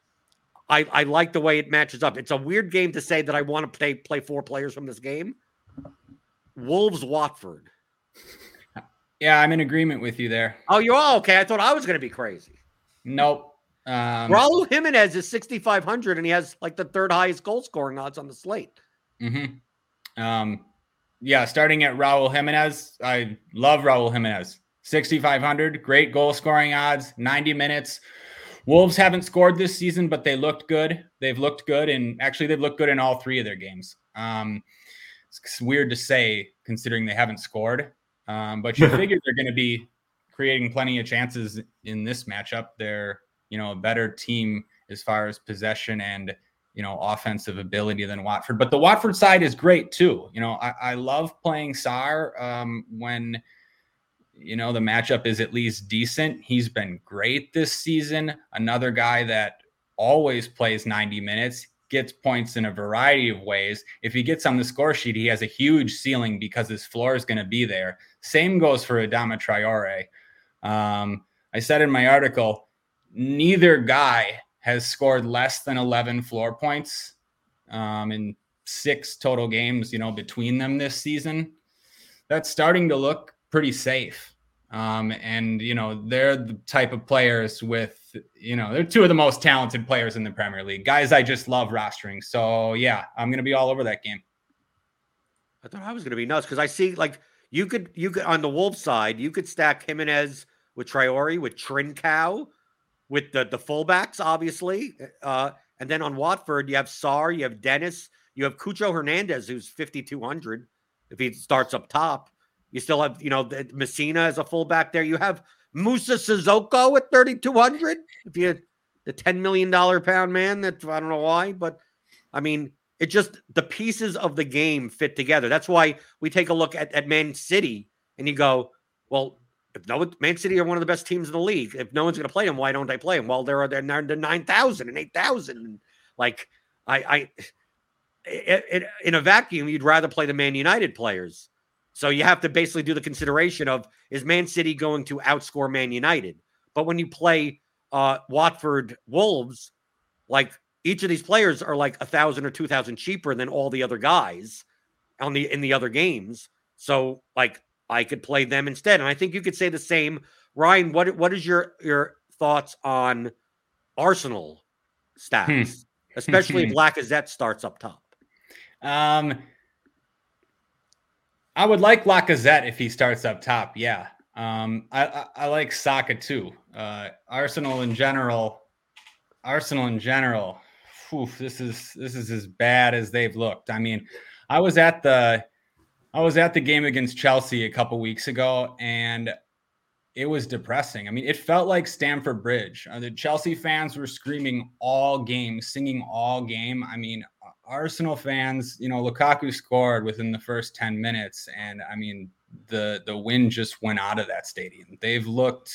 S3: I, I like the way it matches up. It's a weird game to say that I want to play play four players from this game. Wolves Watford.
S4: Yeah, I'm in agreement with you there.
S3: Oh, you're all okay. I thought I was going to be crazy.
S4: Nope. Um,
S3: Raul Jimenez is sixty-five hundred, and he has like the third highest goal scoring odds on the slate.
S4: Mm-hmm. Um, yeah, starting at Raul Jimenez. I love Raul Jimenez. sixty-five hundred, great goal scoring odds, ninety minutes. Wolves haven't scored this season, but they looked good. They've looked good, and actually they've looked good in all three of their games. Um, it's weird to say considering they haven't scored, um, but you figure they're going to be creating plenty of chances in this matchup. They're, you know, a better team as far as possession and, you know, offensive ability than Watford. But the Watford side is great too. You know, I, I love playing Sarr um, when – you know, the matchup is at least decent. He's been great this season. Another guy that always plays ninety minutes, gets points in a variety of ways. If he gets on the score sheet, he has a huge ceiling because his floor is going to be there. Same goes for Adama Traore. Um, I said in my article, neither guy has scored less than eleven floor points um, in six total games, you know, between them this season. That's starting to look pretty safe. Um, and, you know, they're the type of players with, you know, they're two of the most talented players in the Premier League. Guys I just love rostering. So, yeah, I'm going to be all over that game.
S3: I thought I was going to be nuts because I see, like, you could, you could, on the Wolves side, you could stack Jimenez with Traore, with Trincao, with the, the fullbacks, obviously. Uh, and then on Watford, you have Sarr, you have Dennis, you have Cucho Hernandez, who's fifty-two hundred if he starts up top. You still have, you know, Messina as a fullback there. You have Musa Sissoko at thirty-two hundred. If you the ten million dollars pound man, that I don't know why, but I mean, it just, the pieces of the game fit together. That's why we take a look at, at Man City And you go, well, if no one, Man City are one of the best teams in the league. If no one's going to play them, why don't they play them? Well, they're they're, they're nine thousand and eight thousand. Like I, I it, it, in a vacuum, you'd rather play the Man United players. So you have to basically do the consideration of, is Man City going to outscore Man United? But when you play uh, Watford Wolves, like each of these players are like a thousand or two thousand cheaper than all the other guys on the in the other games. So like I could play them instead. And I think you could say the same. Ryan, what what is your your thoughts on Arsenal stats,
S4: Hmm.
S3: especially if Lacazette starts up top?
S4: Um, I would like Lacazette if he starts up top. Yeah. Um, I, I, I like Saka too. Uh, Arsenal in general, Arsenal in general. Whew, this is this is as bad as they've looked. I mean, I was at the I was at the game against Chelsea a couple weeks ago, and it was depressing. I mean, it felt like Stamford Bridge. Uh, the Chelsea fans were screaming all game, singing all game. I mean, Arsenal fans, you know, Lukaku scored within the first ten minutes. And I mean, the, the wind just went out of that stadium. They've looked,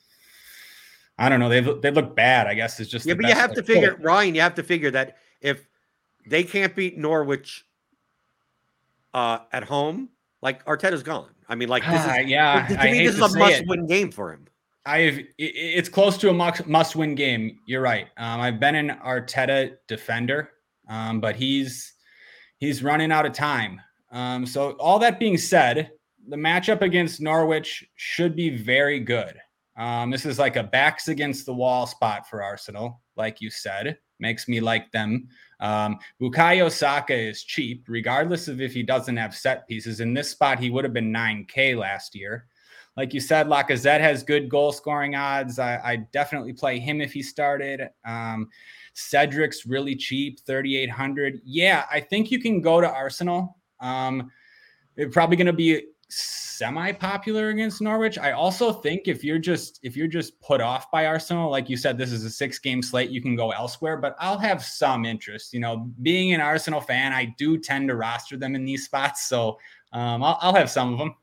S4: I don't know. They've, they look bad, I guess is just,
S3: yeah, but you have to figure, Ryan, you have to figure that if they can't beat Norwich uh, at home, like Arteta's gone. I mean, like this is,
S4: ah, yeah,
S3: to
S4: I
S3: me,
S4: hate
S3: this is
S4: to
S3: a
S4: say
S3: must
S4: it.
S3: win game for him.
S4: I've it, it's close to a must, must win game. You're right. Um, I've been an Arteta defender, um, but he's he's running out of time. Um, so all that being said, the matchup against Norwich should be very good. Um, this is like a backs against the wall spot for Arsenal, like you said. Makes me like them. Um, Bukayo Saka is cheap, regardless of if he doesn't have set pieces. In this spot, he would have been nine K last year. Like you said, Lacazette has good goal scoring odds. I, I definitely play him if he started. Um, Cedric's really cheap, thirty-eight hundred. Yeah, I think you can go to Arsenal. Um, it's probably going to be semi-popular against Norwich. I also think if you're just if you're just put off by Arsenal, like you said, this is a six-game slate, you can go elsewhere. But I'll have some interest. You know, being an Arsenal fan, I do tend to roster them in these spots, so um, I'll, I'll have some of them.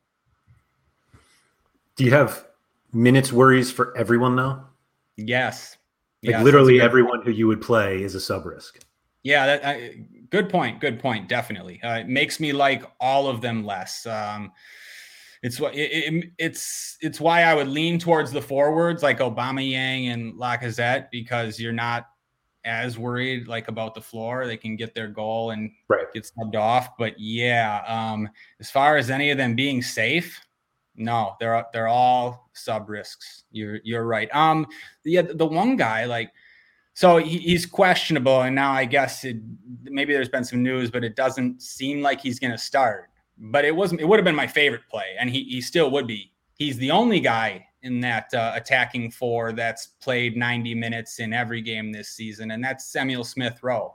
S2: Do you have minutes worries for everyone though?
S4: Yes.
S2: Like
S4: yes,
S2: literally everyone who you would play is a sub risk.
S4: Yeah, that, I, good point. Good point. Definitely. Uh, it makes me like all of them less. Um, it's what it, it, it's it's why I would lean towards the forwards like Aubameyang and Lacazette, because you're not as worried like about the floor. They can get their goal and
S2: right.
S4: get subbed off. But yeah, um, as far as any of them being safe, no, they're they're all sub risks. You're you're right. Um, the the one guy like, so he, he's questionable, and now I guess it, maybe there's been some news, but it doesn't seem like he's going to start. But it wasn't. It would have been my favorite play, and he he still would be. He's the only guy in that uh, attacking four that's played ninety minutes in every game this season, and that's Samuel Smith-Rowe.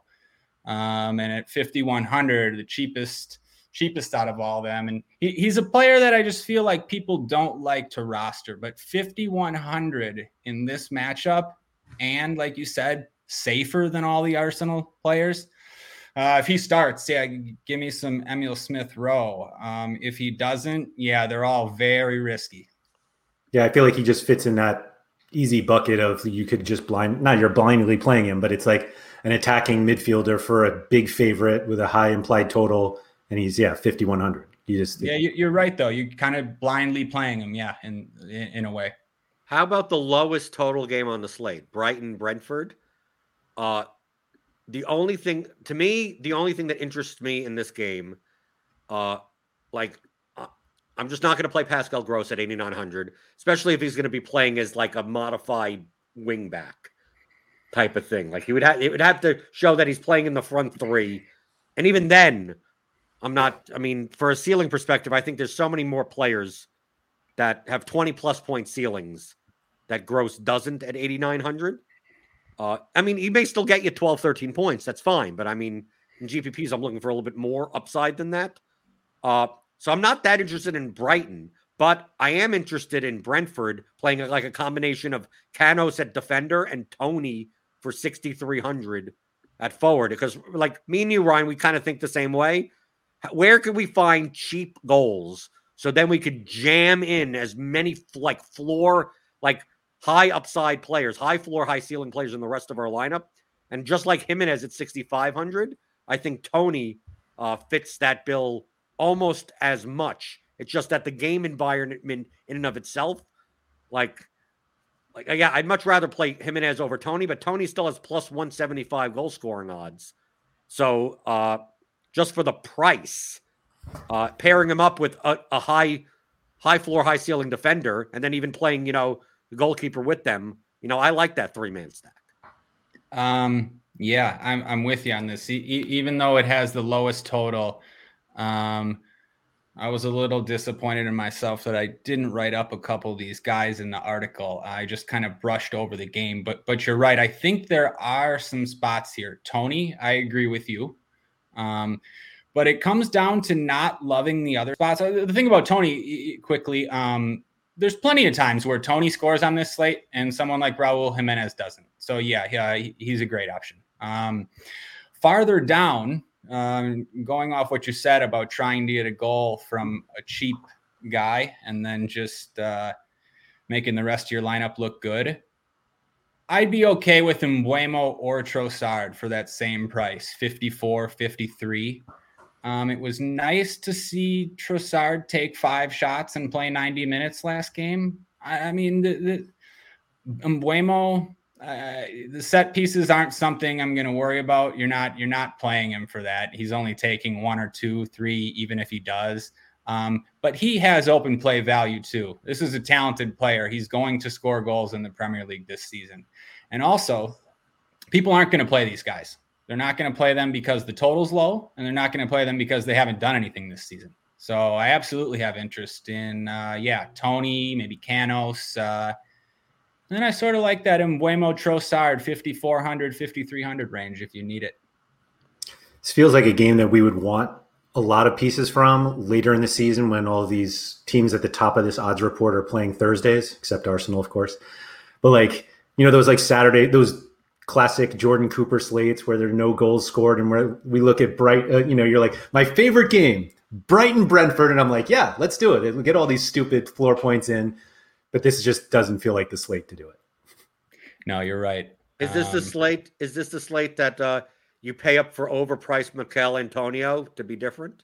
S4: Um, and at fifty-one hundred, the cheapest. cheapest out of all of them. And he, he's a player that I just feel like people don't like to roster, but fifty-one hundred in this matchup. And like you said, safer than all the Arsenal players. Uh, if he starts, yeah, give me some Emile Smith-Rowe. Um, if he doesn't, yeah, they're all very risky.
S2: Yeah. I feel like he just fits in that easy bucket of, you could just blind, not you're blindly playing him, but it's like an attacking midfielder for a big favorite with a high implied total. And he's, yeah, fifty-one hundred. You just
S4: Yeah, you, you're right, though. You're kind of blindly playing him, yeah, in, in in a way.
S3: How about the lowest total game on the slate? Brighton, Brentford. Uh, the only thing, to me, the only thing that interests me in this game, uh, like, uh, I'm just not going to play Pascal Gross at eighty-nine hundred, especially if he's going to be playing as like a modified wingback type of thing. Like he would have, it would have to show that he's playing in the front three. And even then, I'm not, I mean, for a ceiling perspective, I think there's so many more players that have twenty plus point ceilings that Gross doesn't at eighty-nine hundred. Uh, I mean, he may still get you twelve, thirteen points. That's fine. But I mean, in G P Ps, I'm looking for a little bit more upside than that. Uh, so I'm not that interested in Brighton, but I am interested in Brentford playing like a combination of Canos at defender and Tony for sixty-three hundred at forward. Because like me and you, Ryan, we kind of think the same way. Where can we find cheap goals So then we could jam in as many like floor, like high upside players, high floor, high ceiling players in the rest of our lineup. And just like Jimenez at sixty-five hundred, I think Tony uh, fits that bill almost as much. It's just that the game environment in and of itself, like, like yeah, I'd much rather play Jimenez over Tony, but Tony still has plus one seventy-five goal scoring odds. So uh, just for the price, uh, pairing him up with a, a high, high floor, high ceiling defender, and then even playing, you know, the goalkeeper with them, you know, I like that three man stack.
S4: Um, yeah, I'm I'm with you on this. E- even though it has the lowest total, um, I was a little disappointed in myself that I didn't write up a couple of these guys in the article. I just kind of brushed over the game, but but you're right. I think there are some spots here. Tony, I agree with you. Um, but it comes down to not loving the other spots. The thing about Tony, quickly, um, there's plenty of times where Tony scores on this slate and someone like Raul Jimenez doesn't. So yeah, yeah, he's a great option. Um, farther down, Um, going off what you said about trying to get a goal from a cheap guy and then just uh, making the rest of your lineup look good, I'd be okay with Mbeumo or Trossard for that same price, fifty-four, fifty-three. Um, it was nice to see Trossard take five shots and play ninety minutes last game. I, I mean, the, the Mbeumo, Uh, the set pieces aren't something I'm going to worry about. You're not, you're not playing him for that. He's only taking one or two, three, even if he does. Um, but he has open play value too. This is a talented player. He's going to score goals in the Premier League this season. And also, people aren't going to play these guys. They're not going to play them because the total's low, and they're not going to play them because they haven't done anything this season. So I absolutely have interest in, uh, yeah, Tony, maybe Canos, uh, and I sort of like that Mbeumo Trossard fifty-four hundred, fifty-three hundred range if you need it.
S2: This feels like a game that we would want a lot of pieces from later in the season when all of these teams at the top of this odds report are playing Thursdays, except Arsenal, of course. But like, you know, those like Saturday, those classic Jordan Cooper slates where there are no goals scored and where we look at Bright, uh, you know, you're like, my favorite game, Brighton Brentford. And I'm like, yeah, let's do it. We'll get all these stupid floor points in. But this just doesn't feel like the slate to do it.
S4: No, you're right.
S3: Is this um, the slate? Is this the slate that uh, you pay up for overpriced Mikel Antonio to be different?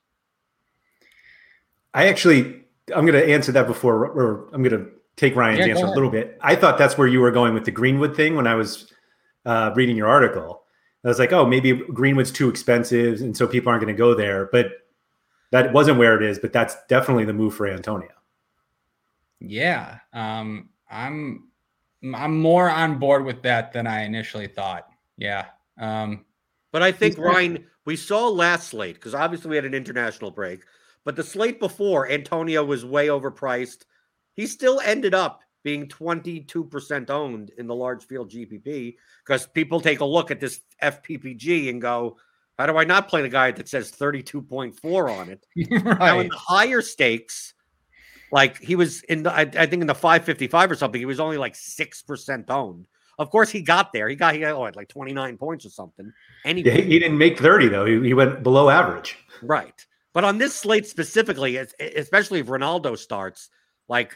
S2: I actually, I'm going to answer that before, or I'm going to take Ryan's yeah, answer a little bit. I thought that's where you were going with the Greenwood thing when I was uh, reading your article. I was like, oh, maybe Greenwood's too expensive, and so people aren't going to go there. But that wasn't where it is. But that's definitely the move for Antonio.
S4: Yeah, um, I'm I'm more on board with that than I initially thought. Yeah. Um,
S3: but I think, Ryan, we saw last slate, because obviously we had an international break, but the slate before, Antonio was way overpriced. He still ended up being twenty-two percent owned in the large field G P P because people take a look at this F P P G and go, how do I not play the guy that says thirty-two point four on it? Right. Now, in the higher stakes, like he was in the, I, I think in the five fifty-five or something, he was only like six percent owned. Of course, he got there. He got, he got oh, like twenty-nine points or something. And he,
S2: yeah, he didn't make thirty, though. He, he went below average.
S3: Right. But on this slate specifically, especially if Ronaldo starts, like,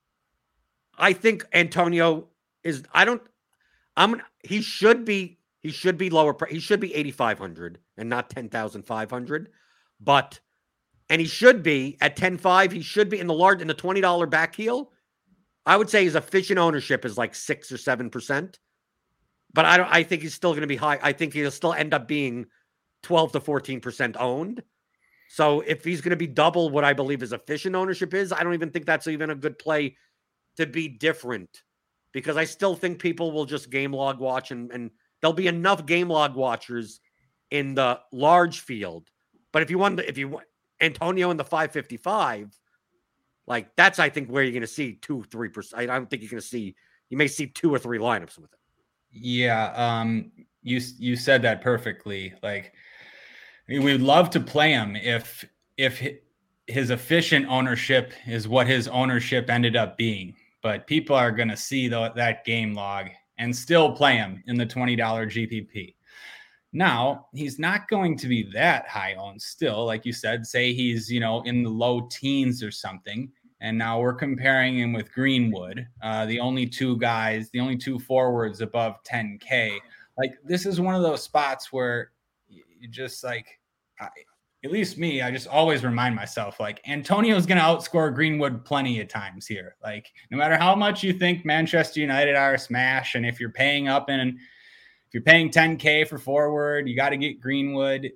S3: I think Antonio is, I don't, I'm, he should be, he should be lower, he should be eighty-five hundred and not ten thousand five hundred. But, and he should be at ten five, he should be in the large, in the twenty dollars back heel. I would say his efficient ownership is like six or seven percent. But I don't, I think he's still going to be high. I think he'll still end up being twelve to fourteen percent owned. So if he's going to be double what I believe his efficient ownership is, I don't even think that's even a good play to be different, because I still think people will just game log watch, and, and there'll be enough game log watchers in the large field. But if you want, if you want Antonio in the five fifty-five, like that's, I think, where you're going to see two, three percent. I don't think you're going to see, you may see two or three lineups with it.
S4: Yeah. Um, you, you said that perfectly. Like, we would love to play him if, if his efficient ownership is what his ownership ended up being, but people are going to see the, that game log and still play him in the twenty dollars G P P. Now, he's not going to be that high owned still. Like you said, say he's, you know, in the low teens or something. And now we're comparing him with Greenwood, uh, the only two guys, the only two forwards above ten K. Like, this is one of those spots where you just like, I, at least me, I just always remind myself, like, Antonio's going to outscore Greenwood plenty of times here. Like, no matter how much you think Manchester United are a smash, and if you're paying up and if you're paying ten K for forward, you got to get Greenwood.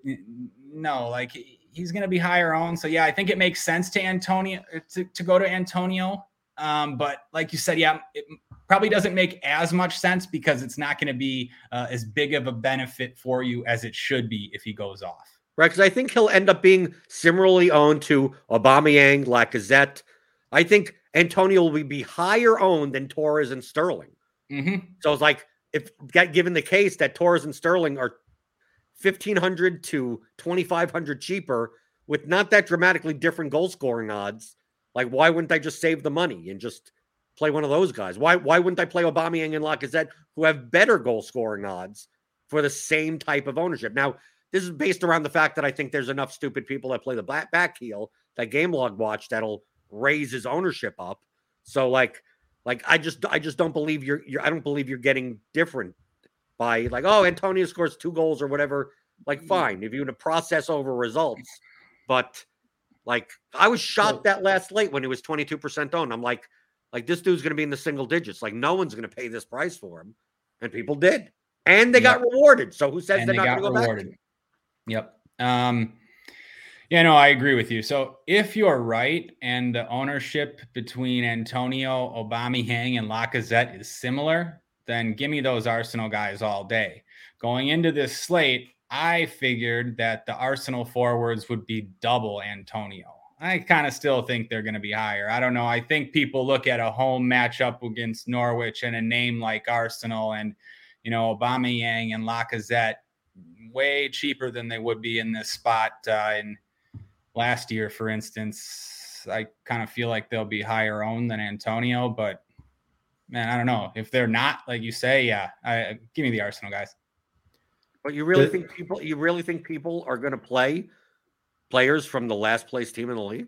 S4: No, like he's going to be higher owned. So yeah, I think it makes sense to Antonio to, to go to Antonio. Um, but like you said, yeah, it probably doesn't make as much sense because it's not going to be uh, as big of a benefit for you as it should be if he goes off.
S3: Right, because I think he'll end up being similarly owned to Aubameyang, Lacazette. I think Antonio will be higher owned than Torres and Sterling.
S4: Mm-hmm.
S3: So it's like, if given the case that Torres and Sterling are fifteen hundred to twenty-five hundred cheaper with not that dramatically different goal scoring odds, like why wouldn't I just save the money and just play one of those guys? Why why wouldn't I play Aubameyang and Lacazette who have better goal scoring odds for the same type of ownership? Now, this is based around the fact that I think there's enough stupid people that play the back, back heel that Game Log watch that'll raise his ownership up. So like Like I just I just don't believe you're you're I don't believe you're getting different by like, oh, Antonio scores two goals or whatever. Like, fine, if you're going to process over results. But like I was shocked that last late when he was twenty-two percent owned. I'm like, like this dude's gonna be in the single digits. Like, no one's gonna pay this price for him. And people did. And they yep. got rewarded. So who says
S4: and
S3: they're
S4: they
S3: not gonna go
S4: rewarded.
S3: back?
S4: Yep. Um Yeah, no, I agree with you. So if you're right and the ownership between Antonio, Aubameyang, and Lacazette is similar, then give me those Arsenal guys all day. Going into this slate, I figured that the Arsenal forwards would be double Antonio. I kind of still think they're going to be higher. I don't know. I think people look at a home matchup against Norwich and a name like Arsenal and, you know, Aubameyang and Lacazette way cheaper than they would be in this spot uh, in last year, for instance. I kind of feel like they'll be higher owned than Antonio, but man, I don't know. If they're not, like you say, yeah, I, give me the Arsenal guys. But
S3: you really the, think people? You really think people are going to play players from the last place team in the league?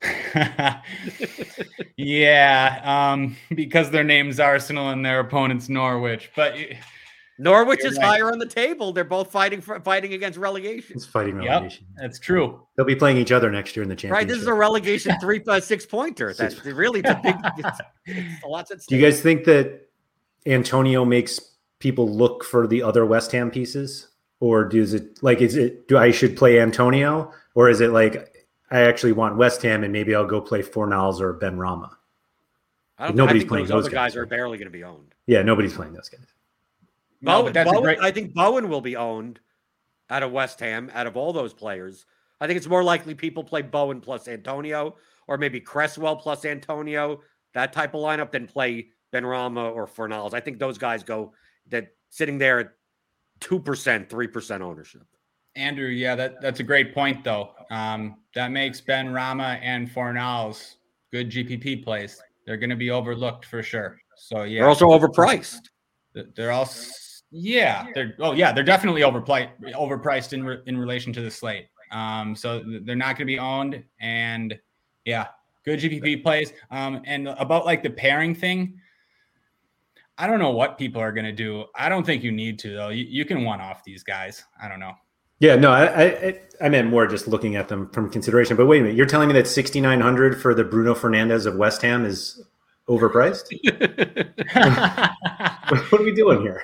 S4: yeah, um, because their name's Arsenal and their opponent's Norwich, but.
S3: Norwich You're is right. higher on the table. They're both fighting for fighting against relegation.
S2: It's fighting relegation.
S4: Yep, that's true.
S2: They'll be playing each other next year in the championship.
S3: Right. This is a relegation three uh, six pointer. That's really the big. It's, it's a lot at stake.
S2: Do you guys think that Antonio makes people look for the other West Ham pieces, or does it like is it? Do I should play Antonio, or is it like I actually want West Ham and maybe I'll go play Fornals or Ben Rama?
S3: I don't. Nobody's I think playing those, those other guys. guys are barely going to be owned.
S2: Yeah, nobody's playing those guys.
S3: No, Bowen, Bowen, great... I think Bowen will be owned out of West Ham, out of all those players. I think it's more likely people play Bowen plus Antonio, or maybe Cresswell plus Antonio, that type of lineup, than play Benrahma or Fornals. I think those guys go that sitting there at two percent, three percent ownership.
S4: Andrew, yeah, that, that's a great point, though. Um, that makes Benrahma and Fornals good G P P plays. They're going to be overlooked for sure. So, yeah.
S3: They're also overpriced.
S4: They're also... Yeah, they're oh yeah, they're definitely overpriced overpriced in re, in relation to the slate. Um, so they're not going to be owned, and yeah, good G P P plays. Um, and about like the pairing thing, I don't know what people are going to do. I don't think you need to though. You, you can one off these guys. I don't know.
S2: Yeah, no, I, I I meant more just looking at them from consideration. But wait a minute, you're telling me that sixty-nine hundred for the Bruno Fernandes of West Ham is overpriced? What are we doing here?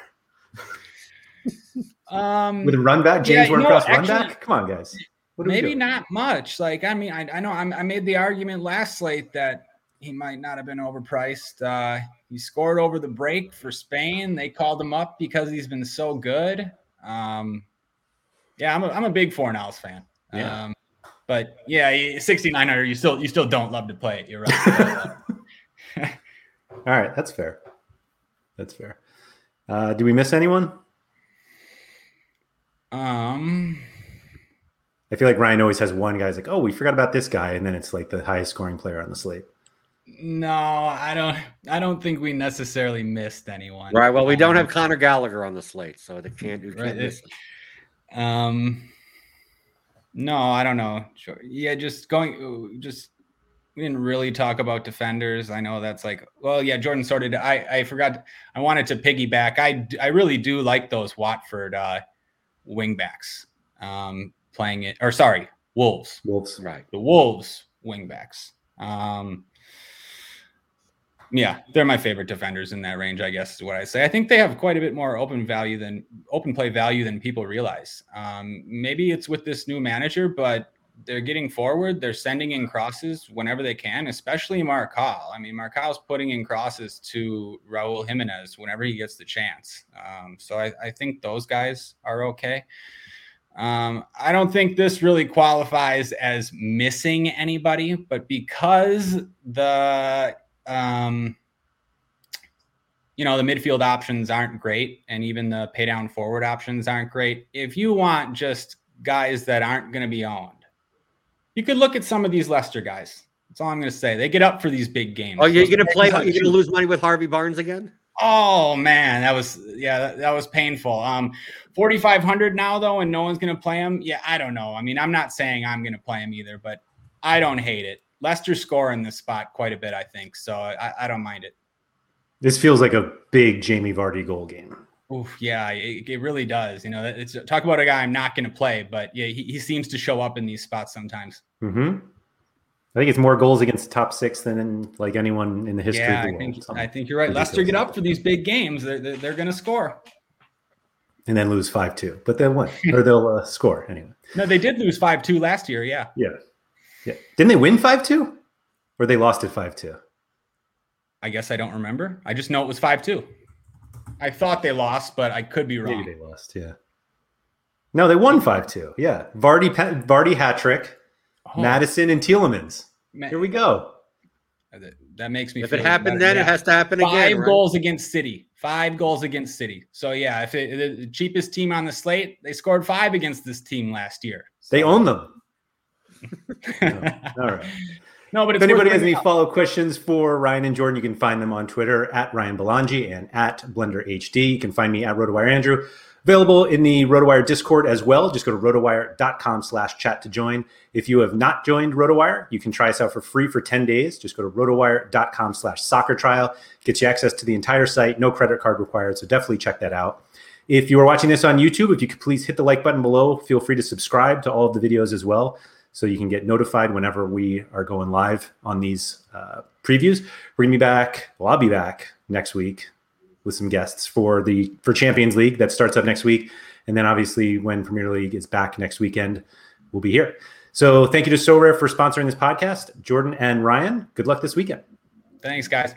S4: Um,
S2: with a run back, James yeah, Ward-Prowse run back. Come on, guys.
S4: Maybe not much. Like, I mean, I, I know I'm, I made the argument last slate that he might not have been overpriced. Uh, he scored over the break for Spain. They called him up because he's been so good. Um, yeah, I'm a, I'm a big Fornals fan.
S2: Yeah.
S4: Um, but yeah, sixty-nine hundred. You still you still don't love to play it. You're right.
S2: All right, that's fair. That's fair. Uh, do we miss anyone?
S4: Um,
S2: I feel like Ryan always has one guy's like, oh, we forgot about this guy, and then it's like the highest scoring player on the slate.
S4: No, I don't. I don't think we necessarily missed anyone.
S3: Right. Well, we don't have Conor Gallagher on the slate, so they can't do.
S4: Right, Um, no, I don't know. Sure. Yeah, just going, just we didn't really talk about defenders. I know that's like, well, yeah, Jordan sort of. I I forgot. I wanted to piggyback. I I really do like those Watford uh, wingbacks um, playing it. Or sorry, Wolves.
S2: Wolves,
S3: right?
S4: The Wolves wingbacks. Um, Yeah, they're my favorite defenders in that range, I guess is what I say. I think they have quite a bit more open value than open play value than people realize. Um, maybe it's with this new manager, but they're getting forward. They're sending in crosses whenever they can, especially Marcal. I mean, Marcal's putting in crosses to Raul Jimenez whenever he gets the chance. Um, so I, I think those guys are okay. Um, I don't think this really qualifies as missing anybody, but because the Um, you know, the midfield options aren't great, and even the pay down forward options aren't great. If you want just guys that aren't going to be owned, you could look at some of these Leicester guys. That's all I'm going to say. They get up for these big games.
S3: Oh, you're going to play? You're going to lose money with Harvey Barnes again?
S4: Oh man, that was yeah, that, that was painful. Um, forty-five hundred now though, and no one's going to play him. Yeah, I don't know. I mean, I'm not saying I'm going to play him either, but I don't hate it. Leicester score in this spot quite a bit, I think. So I, I don't mind it.
S2: This feels like a big Jamie Vardy goal game.
S4: Oof, yeah, it, it really does. You know, it's talk about a guy I'm not going to play, but yeah, he, he seems to show up in these spots sometimes.
S2: Mm-hmm. I think it's more goals against top six than in, like anyone in the history
S4: yeah,
S2: of the
S4: I think,
S2: world.
S4: I think you're right. Leicester get up for these big games. They're, they're, they're going to score.
S2: And then lose five two. But they'll win. Or they'll uh, score anyway.
S4: No, they did lose five two last year, yeah.
S2: Yeah. Yeah. Didn't they win five two? Or they lost it five two?
S4: I guess I don't remember. I just know it was five two. I thought they lost, but I could be wrong.
S2: Maybe they lost, yeah. No, they won five two. Yeah. Vardy Vardy hat trick. Oh. Madison and Tielemans. Man. Here we go.
S4: That makes me
S3: if
S4: feel
S3: it happened
S4: better.
S3: then, yeah. It has to happen
S4: Five
S3: again.
S4: Five
S3: right?
S4: goals against City. Five goals against City. So, yeah, if it, the cheapest team on the slate, they scored five against this team last year. So.
S2: They own them. no. All right.
S4: No, but
S2: if anybody has any follow-up questions for Ryan and Jordan, you can find them on Twitter at Ryan Belangi and at Blender H D. You can find me at RotoWire Andrew. Available in the RotoWire Discord as well. Just go to rotowire.com slash chat to join. If you have not joined RotoWire, you can try us out for free for ten days. Just go to rotowire.com slash soccer trial. Gets you access to the entire site. No credit card required, so definitely check that out. If you are watching this on YouTube, if you could please hit the like button below. Feel free to subscribe to all of the videos as well, so you can get notified whenever we are going live on these uh, previews. We're going to be back. Well, I'll be back next week with some guests for the for Champions League that starts up next week. And then obviously when Premier League is back next weekend, we'll be here. So thank you to SoRare for sponsoring this podcast. Jordan and Ryan, good luck this weekend.
S4: Thanks, guys.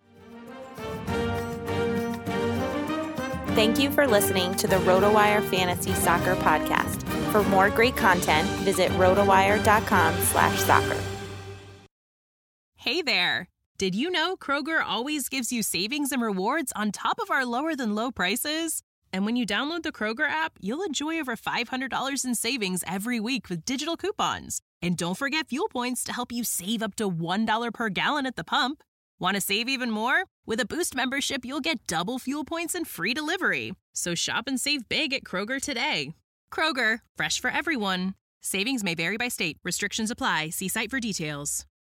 S5: Thank you for listening to the RotoWire Fantasy Soccer Podcast. For more great content, visit rotowire.com slash soccer.
S6: Hey there. Did you know Kroger always gives you savings and rewards on top of our lower than low prices? And when you download the Kroger app, you'll enjoy over five hundred dollars in savings every week with digital coupons. And don't forget fuel points to help you save up to one dollar per gallon at the pump. Want to save even more? With a Boost membership, you'll get double fuel points and free delivery. So shop and save big at Kroger today. Kroger, fresh for everyone. Savings may vary by state. Restrictions apply. See site for details.